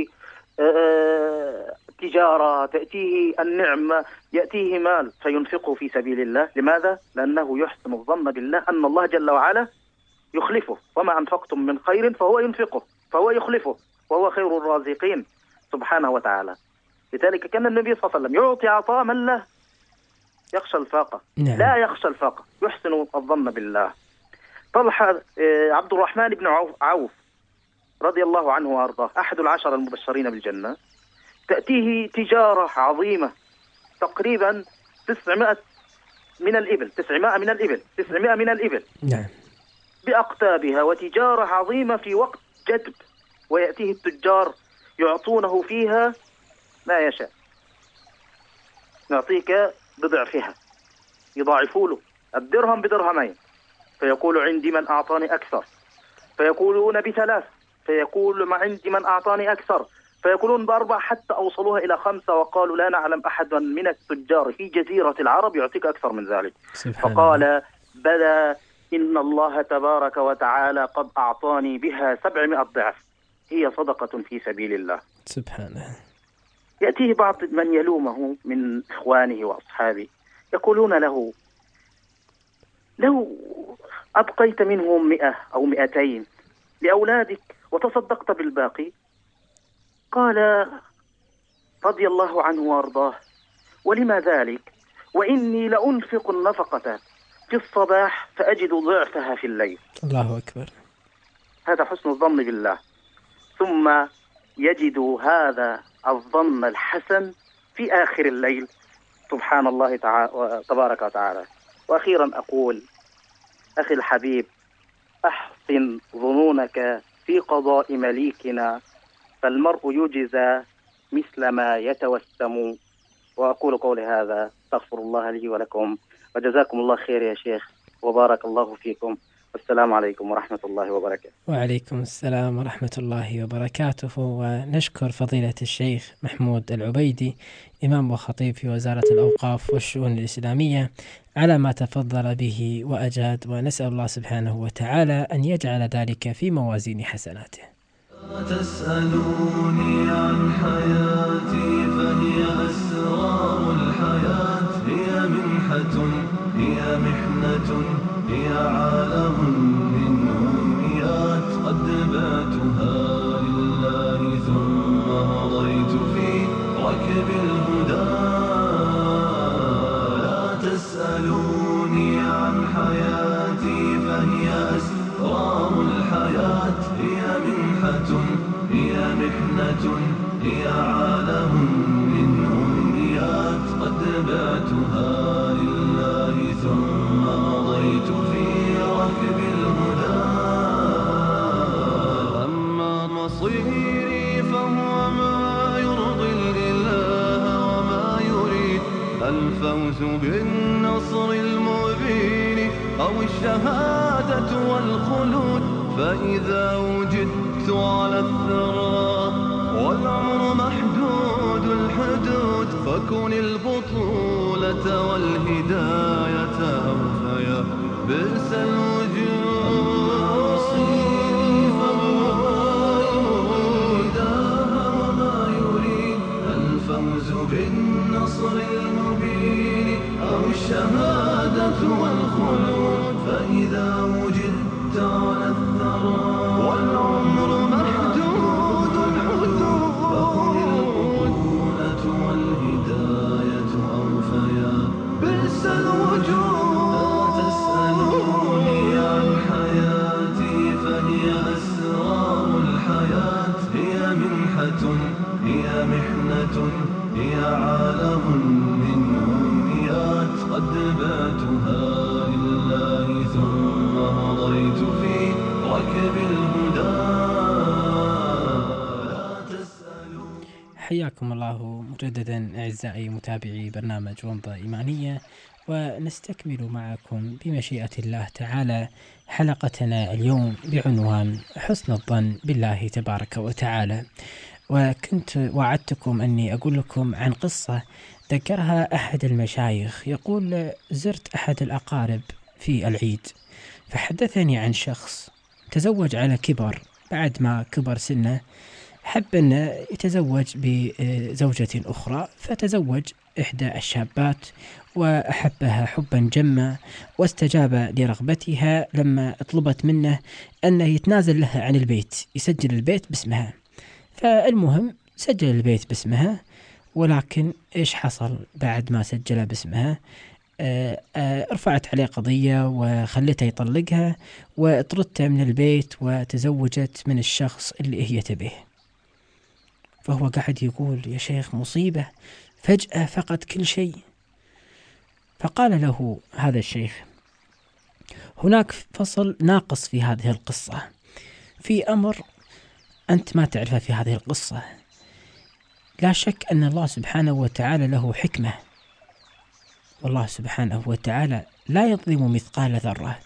تجارة، تأتيه النعمة، يأتيه مال فينفقه في سبيل الله. لماذا؟ لأنه يحسن الظن بالله أن الله جل وعلا يخلفه، وما أنفقتم من خير فهو ينفقه، فهو يخلفه، وهو خير الرازقين سبحانه وتعالى. لذلك كان النبي صلى الله عليه وسلم يعطي عطاء من لا يخشى الفاقة. نعم. لا يخشى الفاقة، يحسن الظن بالله. طلحة عبد الرحمن بن عوف رضي الله عنه وأرضاه، أحد العشر المبشرين بالجنة، تأتيه تجارة عظيمة تقريبا 900 من الإبل نعم. بأقتابها، وتجارة عظيمة في وقت جدب، ويأتيه التجار يعطونه فيها ما يشاء، نعطيك بضعفها، يضاعفوا له الدرهم بدرهمين، فيقول عندي من أعطاني أكثر، فيقولون ب3، فيقول ما عندي من أعطاني أكثر، فيقولون ب4، حتى أوصلوها إلى 5، وقالوا لا نعلم أحدا من التجار في جزيرة العرب يعطيك أكثر من ذلك. فقال بلى، إن الله تبارك وتعالى قد أعطاني بها 700 ضعف، هي صدقة في سبيل الله. سبحانه. يأتيه بعض من يلومه من إخوانه وأصحابه، يقولون له لو أبقيت منهم 100 أو 200 لأولادك وتصدقت بالباقي. قال رضي الله عنه وارضاه: ولما ذلك؟ وإني لأنفق النفقة في الصباح فأجد ضعفها في الليل. الله أكبر. هذا حسن الظن بالله. ثم يجد هذا الظن الحسن في آخر الليل، سبحان الله تبارك وتعالى. وأخيرا أقول أخي الحبيب، أحسن ظنونك في قضاء مليكنا، فالمرء يجزى مثل ما يتوسم. وأقول قولي هذا، استغفر الله لي ولكم، وجزاكم الله خير يا شيخ، وبارك الله فيكم، والسلام عليكم ورحمة الله وبركاته. وعليكم السلام ورحمة الله وبركاته. ونشكر فضيلة الشيخ محمود العبيدي، إمام وخطيب في وزارة الأوقاف والشؤون الإسلامية، على ما تفضل به وأجاد، ونسأل الله سبحانه وتعالى أن يجعل ذلك في موازين حسناته. تسألوني عن حياتي فهي أسرار الحياة، هي منحة، هي محنة، هي عالم من أمنيات، قد بعتها لله ثم مضيت في ركب الهدى. لا تسألوني عن حياتي فهي أسرار الحياة، هي منحة، هي محنة، هي عالم من الفوز بالنصر المبين أو الشهادة والخلود. فإذا وجدت على الثرى والعمر محدود الحدود، فكن البطولة والهداية أوفيا بئس الوجود. الفوز بالنصر المبين أو الشهادة والخلود. فإذا وجدت على الثرى والعمر محدود الحدود، فكن البطولة والهداية أوفيا بئس الوجود. لا تسألوني عن حياتي فهي أسرار الحياة، هي منحة هي محنة هي عالم من أمنيات، قد باتها لله ثم مضيت في ركب الهدى. لا تسألوا. حياكم الله مجددا أعزائي متابعي برنامج ومضة إيمانية، ونستكمل معكم بمشيئة الله تعالى حلقتنا اليوم بعنوان حسن الظن بالله تبارك وتعالى. وكنت وعدتكم أني أقول لكم عن قصة ذكرها أحد المشايخ. يقول: زرت أحد الأقارب في العيد، فحدثني عن شخص تزوج على كبر، بعد ما كبر سنه حب أن يتزوج بزوجة أخرى، فتزوج إحدى الشابات وأحبها حبا جما، واستجاب لرغبتها لما طلبت منه أن يتنازل لها عن البيت، يسجل البيت باسمها. فالمهم سجل البيت باسمها، ولكن إيش حصل بعد ما سجل باسمها؟ رفعت عليه قضية وخلته يطلقها وطردته من البيت، وتزوجت من الشخص اللي هي تبيه. فهو قاعد يقول: يا شيخ مصيبة، فجأة فقد كل شيء. فقال له هذا الشيخ: هناك فصل ناقص في هذه القصة، في أمر أنت ما تعرفه في هذه القصة. لا شك أن الله سبحانه وتعالى له حكمة، والله سبحانه وتعالى لا يظلم مثقال ذرة،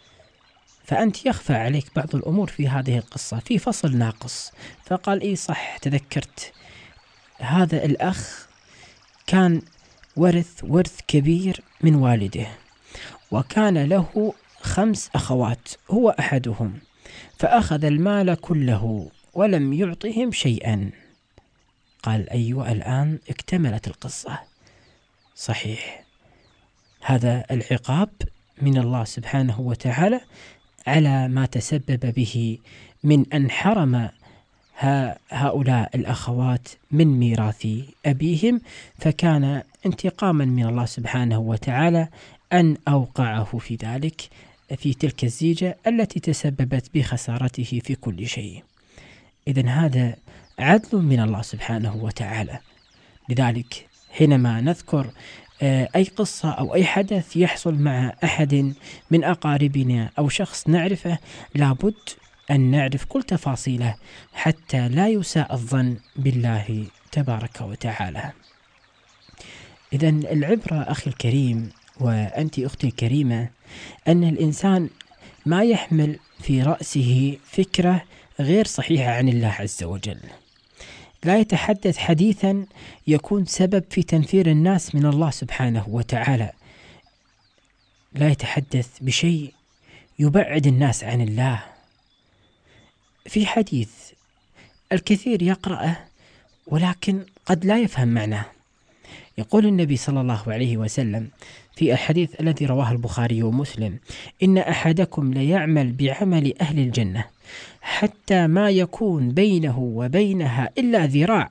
فأنت يخفى عليك بعض الأمور في هذه القصة، في فصل ناقص. فقال: إيه صح، تذكرت هذا الأخ كان ورث كبير من والده، وكان له 5 أخوات، هو أحدهم، فأخذ المال كله ولم يعطهم شيئا. قال: أيوة، الآن اكتملت القصة. صحيح، هذا العقاب من الله سبحانه وتعالى على ما تسبب به من أن حرم هؤلاء الأخوات من ميراث أبيهم، فكان انتقاما من الله سبحانه وتعالى أن أوقعه في ذلك، في تلك الزيجة التي تسببت بخسارته في كل شيء. إذن هذا عدل من الله سبحانه وتعالى. لذلك حينما نذكر أي قصة أو أي حدث يحصل مع أحد من أقاربنا أو شخص نعرفه، لابد أن نعرف كل تفاصيله حتى لا يساء الظن بالله تبارك وتعالى. إذن العبرة أخي الكريم وأنت أختي الكريمة أن الإنسان ما يحمل في رأسه فكرة غير صحيحة عن الله عز وجل، لا يتحدث حديثا يكون سبب في تنفير الناس من الله سبحانه وتعالى، لا يتحدث بشيء يبعد الناس عن الله. في حديث الكثير يقرأه ولكن قد لا يفهم معناه. يقول النبي صلى الله عليه وسلم في الحديث الذي رواه البخاري ومسلم: إن أحدكم ليعمل بعمل أهل الجنة حتى ما يكون بينه وبينها إلا ذراع،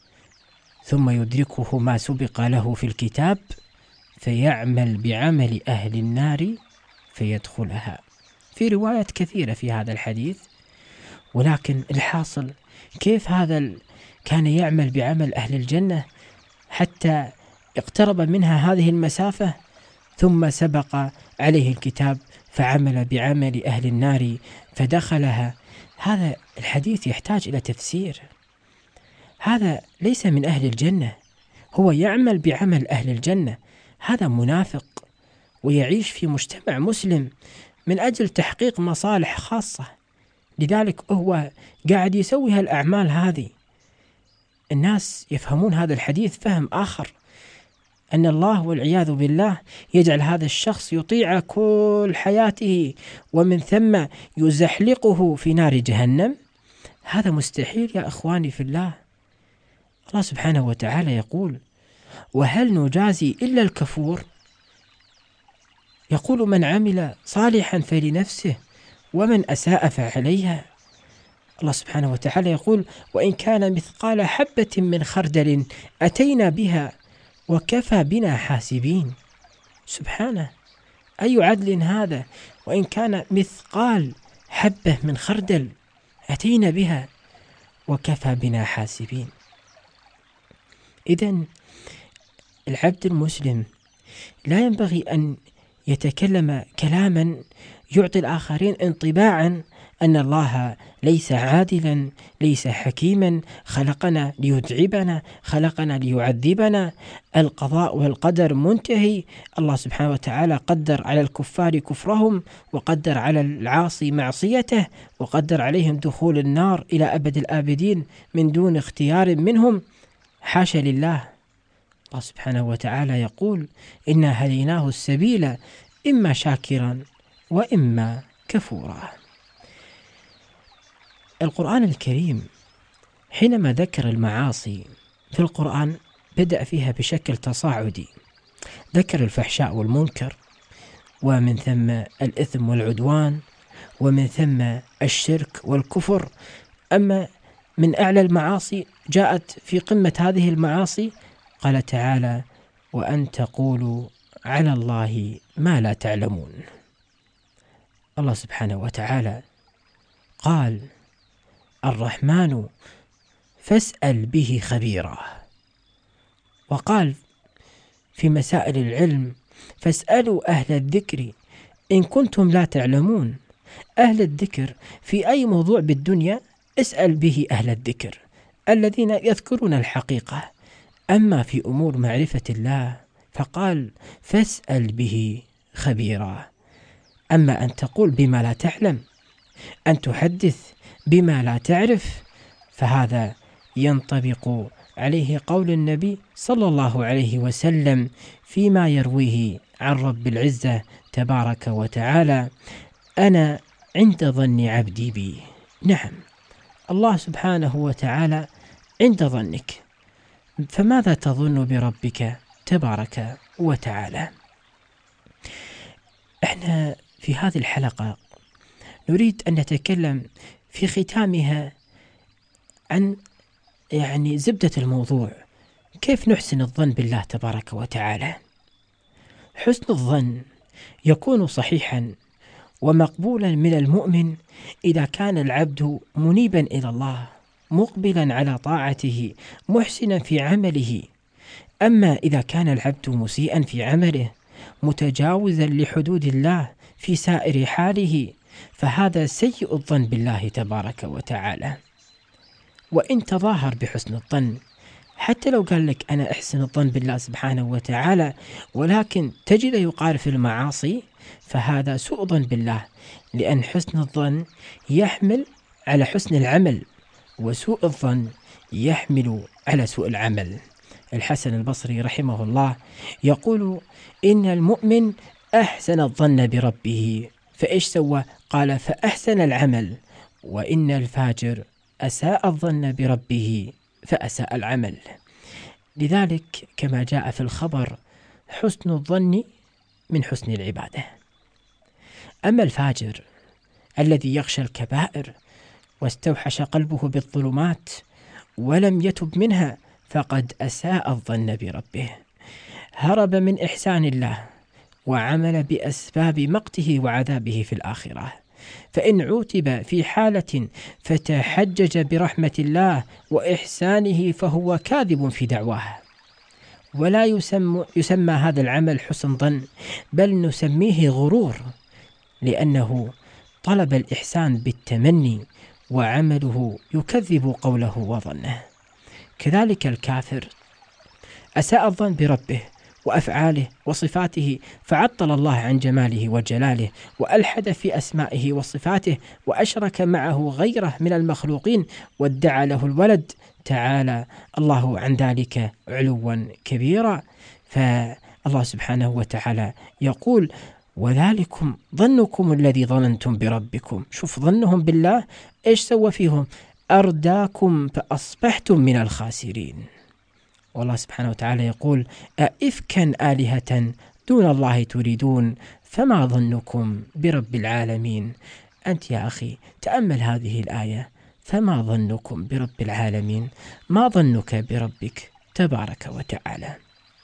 ثم يدركه ما سبق له في الكتاب فيعمل بعمل أهل النار فيدخلها. في روايات كثيرة في هذا الحديث، ولكن الحاصل كيف هذا كان يعمل بعمل أهل الجنة حتى اقترب منها هذه المسافة، ثم سبق عليه الكتاب فعمل بعمل أهل النار فدخلها. هذا الحديث يحتاج إلى تفسير. هذا ليس من أهل الجنة، هو يعمل بعمل أهل الجنة، هذا منافق ويعيش في مجتمع مسلم من أجل تحقيق مصالح خاصة، لذلك هو قاعد يسوي هالأعمال هذه. الناس يفهمون هذا الحديث فهم آخر، أن الله والعياذ بالله يجعل هذا الشخص يطيع كل حياته ومن ثم يزحلقه في نار جهنم. هذا مستحيل يا أخواني في الله. الله سبحانه وتعالى يقول: وهل نجازي إلا الكفور؟ يقول: من عمل صالحا فلنفسه ومن أساء فعليها. الله سبحانه وتعالى يقول: وإن كان مثقال حبة من خردل أتينا بها وكفى بنا حاسبين. سبحانه، أي عدل هذا؟ وإن كان مثقال حبة من خردل أتينا بها وكفى بنا حاسبين. إذن العبد المسلم لا ينبغي أن يتكلم كلاما يعطي الآخرين انطباعا أن الله ليس عادلا، ليس حكيما، خلقنا ليتعبنا، خلقنا ليعذبنا، القضاء والقدر منتهي، الله سبحانه وتعالى قدر على الكفار كفرهم، وقدر على العاصي معصيته، وقدر عليهم دخول النار إلى أبد الآبدين من دون اختيار منهم. حاشا لله. الله سبحانه وتعالى يقول: إنا هديناه السبيل إما شاكرا وإما كفورا. القرآن الكريم حينما ذكر المعاصي في القرآن بدأ فيها بشكل تصاعدي، ذكر الفحشاء والمنكر، ومن ثم الإثم والعدوان، ومن ثم الشرك والكفر. أما من أعلى المعاصي جاءت في قمة هذه المعاصي قال تعالى: وأن تقولوا على الله ما لا تعلمون. الله سبحانه وتعالى قال: الرحمن فاسأل به خبيرا. وقال في مسائل العلم: فاسألوا أهل الذكر إن كنتم لا تعلمون. أهل الذكر في أي موضوع بالدنيا اسأل به أهل الذكر الذين يذكرون الحقيقة. أما في أمور معرفة الله فقال: فاسأل به خبيرا. أما أن تقول بما لا تعلم، أن تحدث بما لا تعرف، فهذا ينطبق عليه قول النبي صلى الله عليه وسلم فيما يرويه عن رب العزة تبارك وتعالى: أنا عند ظن عبدي بي. نعم، الله سبحانه وتعالى عند ظنك، فماذا تظن بربك تبارك وتعالى؟ احنا في هذه الحلقة نريد أن نتكلم في ختامها عن زبدة الموضوع، كيف نحسن الظن بالله تبارك وتعالى. حسن الظن يكون صحيحا ومقبولا من المؤمن إذا كان العبد منيبا إلى الله، مقبلا على طاعته، محسنا في عمله. أما إذا كان العبد مسيئا في عمله، متجاوزا لحدود الله في سائر حاله، فهذا سيء الظن بالله تبارك وتعالى. وإن تظاهر بحسن الظن، حتى لو قال لك أنا أحسن الظن بالله سبحانه وتعالى، ولكن تجد يقال في المعاصي، فهذا سوء ظن بالله، لأن حسن الظن يحمل على حسن العمل، وسوء الظن يحمل على سوء العمل. الحسن البصري رحمه الله يقول: إن المؤمن أحسن الظن بربه، فإيش سوى؟ قال: فأحسن العمل. وإن الفاجر أساء الظن بربه فأساء العمل. لذلك كما جاء في الخبر: حسن الظن من حسن العبادة. أما الفاجر الذي يخشى الكبائر واستوحش قلبه بالظلمات ولم يتب منها، فقد أساء الظن بربه، هرب من إحسان الله وعمل بأسباب مقته وعذابه في الآخرة. فإن عوتب في حالة فتحجج برحمة الله وإحسانه فهو كاذب في دعواه، ولا يسمى هذا العمل حسن ظن، بل نسميه غرور، لأنه طلب الإحسان بالتمني وعمله يكذب قوله وظنه. كذلك الكافر أساء الظن بربه وأفعاله وصفاته، فعطل الله عن جماله وجلاله، وألحد في أسمائه وصفاته، وأشرك معه غيره من المخلوقين، وادعى له الولد، تعالى الله عن ذلك علوا كبيرا. فالله سبحانه وتعالى يقول: وذلكم ظنكم الذي ظننتم بربكم. شوف ظنهم بالله إيش سوى فيهم؟ أرداكم فأصبحتم من الخاسرين. والله سبحانه وتعالى يقول: أئفكا آلهة دون الله تريدون فما ظنكم برب العالمين. أنت يا أخي تأمل هذه الآية، فما ظنكم برب العالمين، ما ظنك بربك تبارك وتعالى.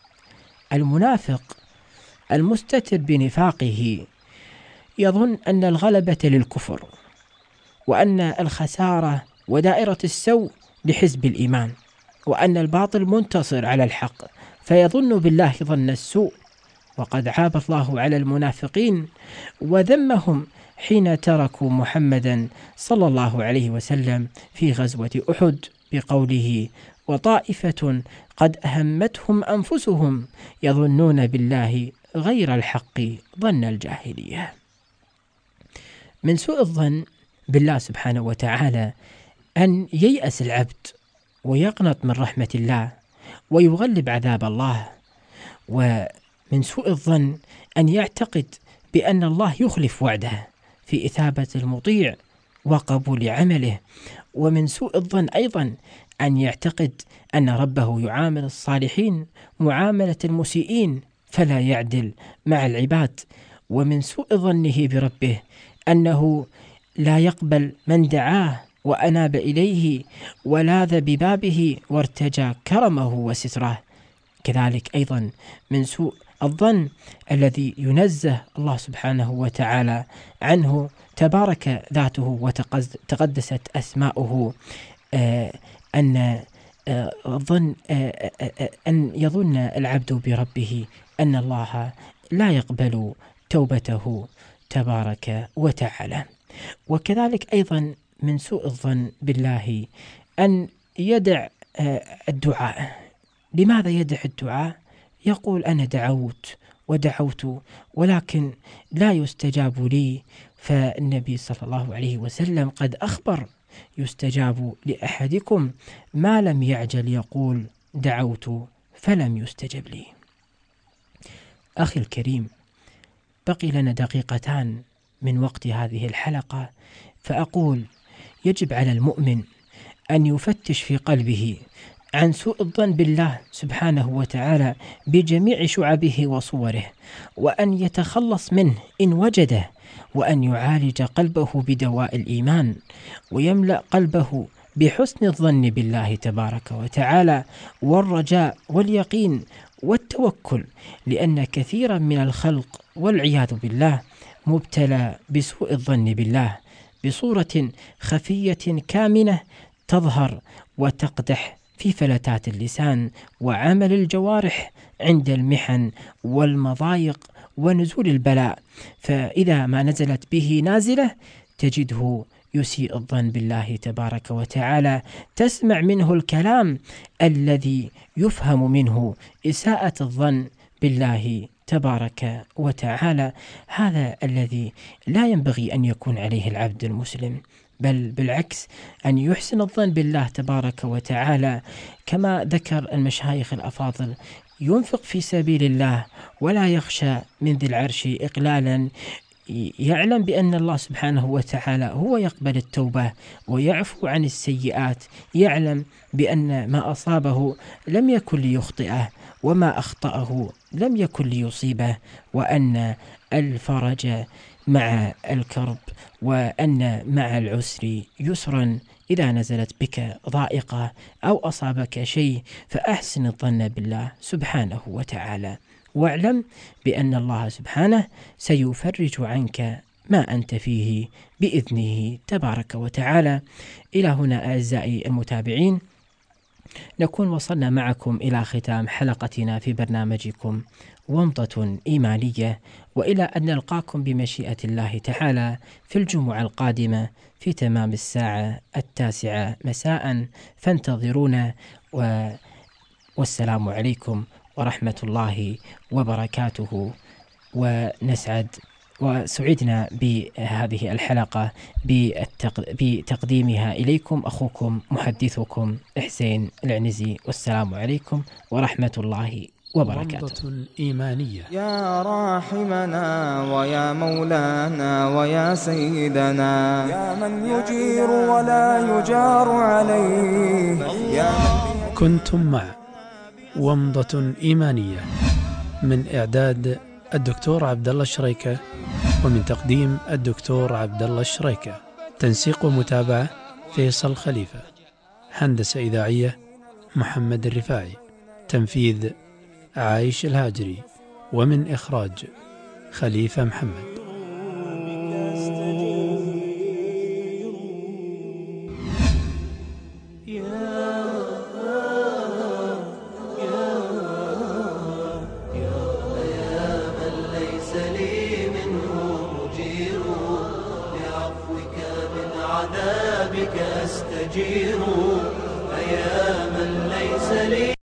المنافق المستتر بنفاقه يظن أن الغلبة للكفر، وأن الخسارة ودائرة السوء لحزب الإيمان، وأن الباطل منتصر على الحق، فيظن بالله ظن السوء. وقد عاب الله على المنافقين وذمهم حين تركوا محمدا صلى الله عليه وسلم في غزوة أحد بقوله: وطائفة قد أهمتهم أنفسهم يظنون بالله غير الحق ظن الجاهلية. من سوء الظن بالله سبحانه وتعالى أن ييأس العبد ويقنط من رحمة الله ويغلب عذاب الله، ومن سوء الظن أن يعتقد بأن الله يخلف وعده في إثابة المطيع وقبول عمله. ومن سوء الظن أيضا أن يعتقد أن ربه يعامل الصالحين معاملة المسيئين فلا يعدل مع العباد. ومن سوء ظنه بربه أنه لا يقبل من دعاه وأناب إليه ولاذ ببابه وارتجى كرمه وستره. كذلك أيضا من سوء الظن الذي ينزه الله سبحانه وتعالى عنه تبارك ذاته وتقدست أسماؤه، أن يظن العبد بربه أن الله لا يقبل توبته تبارك وتعالى. وكذلك أيضا من سوء الظن بالله أن يدع الدعاء. لماذا يدع الدعاء؟ يقول: أنا دعوت ودعوت ولكن لا يستجاب لي. فالنبي صلى الله عليه وسلم قد أخبر: يستجاب لأحدكم ما لم يعجل يقول دعوت فلم يستجب لي. أخي الكريم، بقي لنا دقيقتان من وقت هذه الحلقة، فأقول: يجب على المؤمن أن يفتش في قلبه عن سوء الظن بالله سبحانه وتعالى بجميع شعبه وصوره، وأن يتخلص منه إن وجده، وأن يعالج قلبه بدواء الإيمان، ويملأ قلبه بحسن الظن بالله تبارك وتعالى والرجاء واليقين والتوكل، لأن كثيرا من الخلق والعياذ بالله مبتلى بسوء الظن بالله بصورة خفية كامنة تظهر وتقدح في فلتات اللسان وعمل الجوارح عند المحن والمضايق ونزول البلاء. فإذا ما نزلت به نازلة تجده يسيء الظن بالله تبارك وتعالى، تسمع منه الكلام الذي يفهم منه إساءة الظن بالله تبارك وتعالى. هذا الذي لا ينبغي أن يكون عليه العبد المسلم، بل بالعكس أن يحسن الظن بالله تبارك وتعالى. كما ذكر المشايخ الأفاضل: ينفق في سبيل الله ولا يخشى من ذي العرش إقلالا، يعلم بأن الله سبحانه وتعالى هو يقبل التوبة ويعفو عن السيئات، يعلم بأن ما أصابه لم يكن ليخطئه وما أخطأه لم يكن ليصيبه، وأن الفرج مع الكرب، وأن مع العسر يسرا. إذا نزلت بك ضائقة أو أصابك شيء فأحسن الظن بالله سبحانه وتعالى، واعلم بأن الله سبحانه سيفرج عنك ما أنت فيه بإذنه تبارك وتعالى. إلى هنا أعزائي المتابعين نكون وصلنا معكم إلى ختام حلقتنا في برنامجكم ومضة إيمانية، وإلى أن نلقاكم بمشيئة الله تعالى في الجمعة القادمة في تمام الساعة 9 مساء، فانتظرونا والسلام عليكم ورحمة الله وبركاته. وسعدنا بهذه الحلقة بتقديمها إليكم أخوكم محدثكم حسين العنزي، والسلام عليكم ورحمة الله وبركاته. ومضة إيمانية. يا راحمنا ويا مولانا ويا سيدنا، يا من يجير ولا يجار عليه، يا من كنتم مع ومضة إيمانية، من إعداد الدكتور عبد الله الشريكة، ومن تقديم الدكتور عبد الله الشريكة، تنسيق ومتابعة فيصل خليفة، هندسة إذاعية محمد الرفاعي، تنفيذ عايش الهاجري، ومن إخراج خليفة محمد. عذابك أستجير، أيا من ليس لي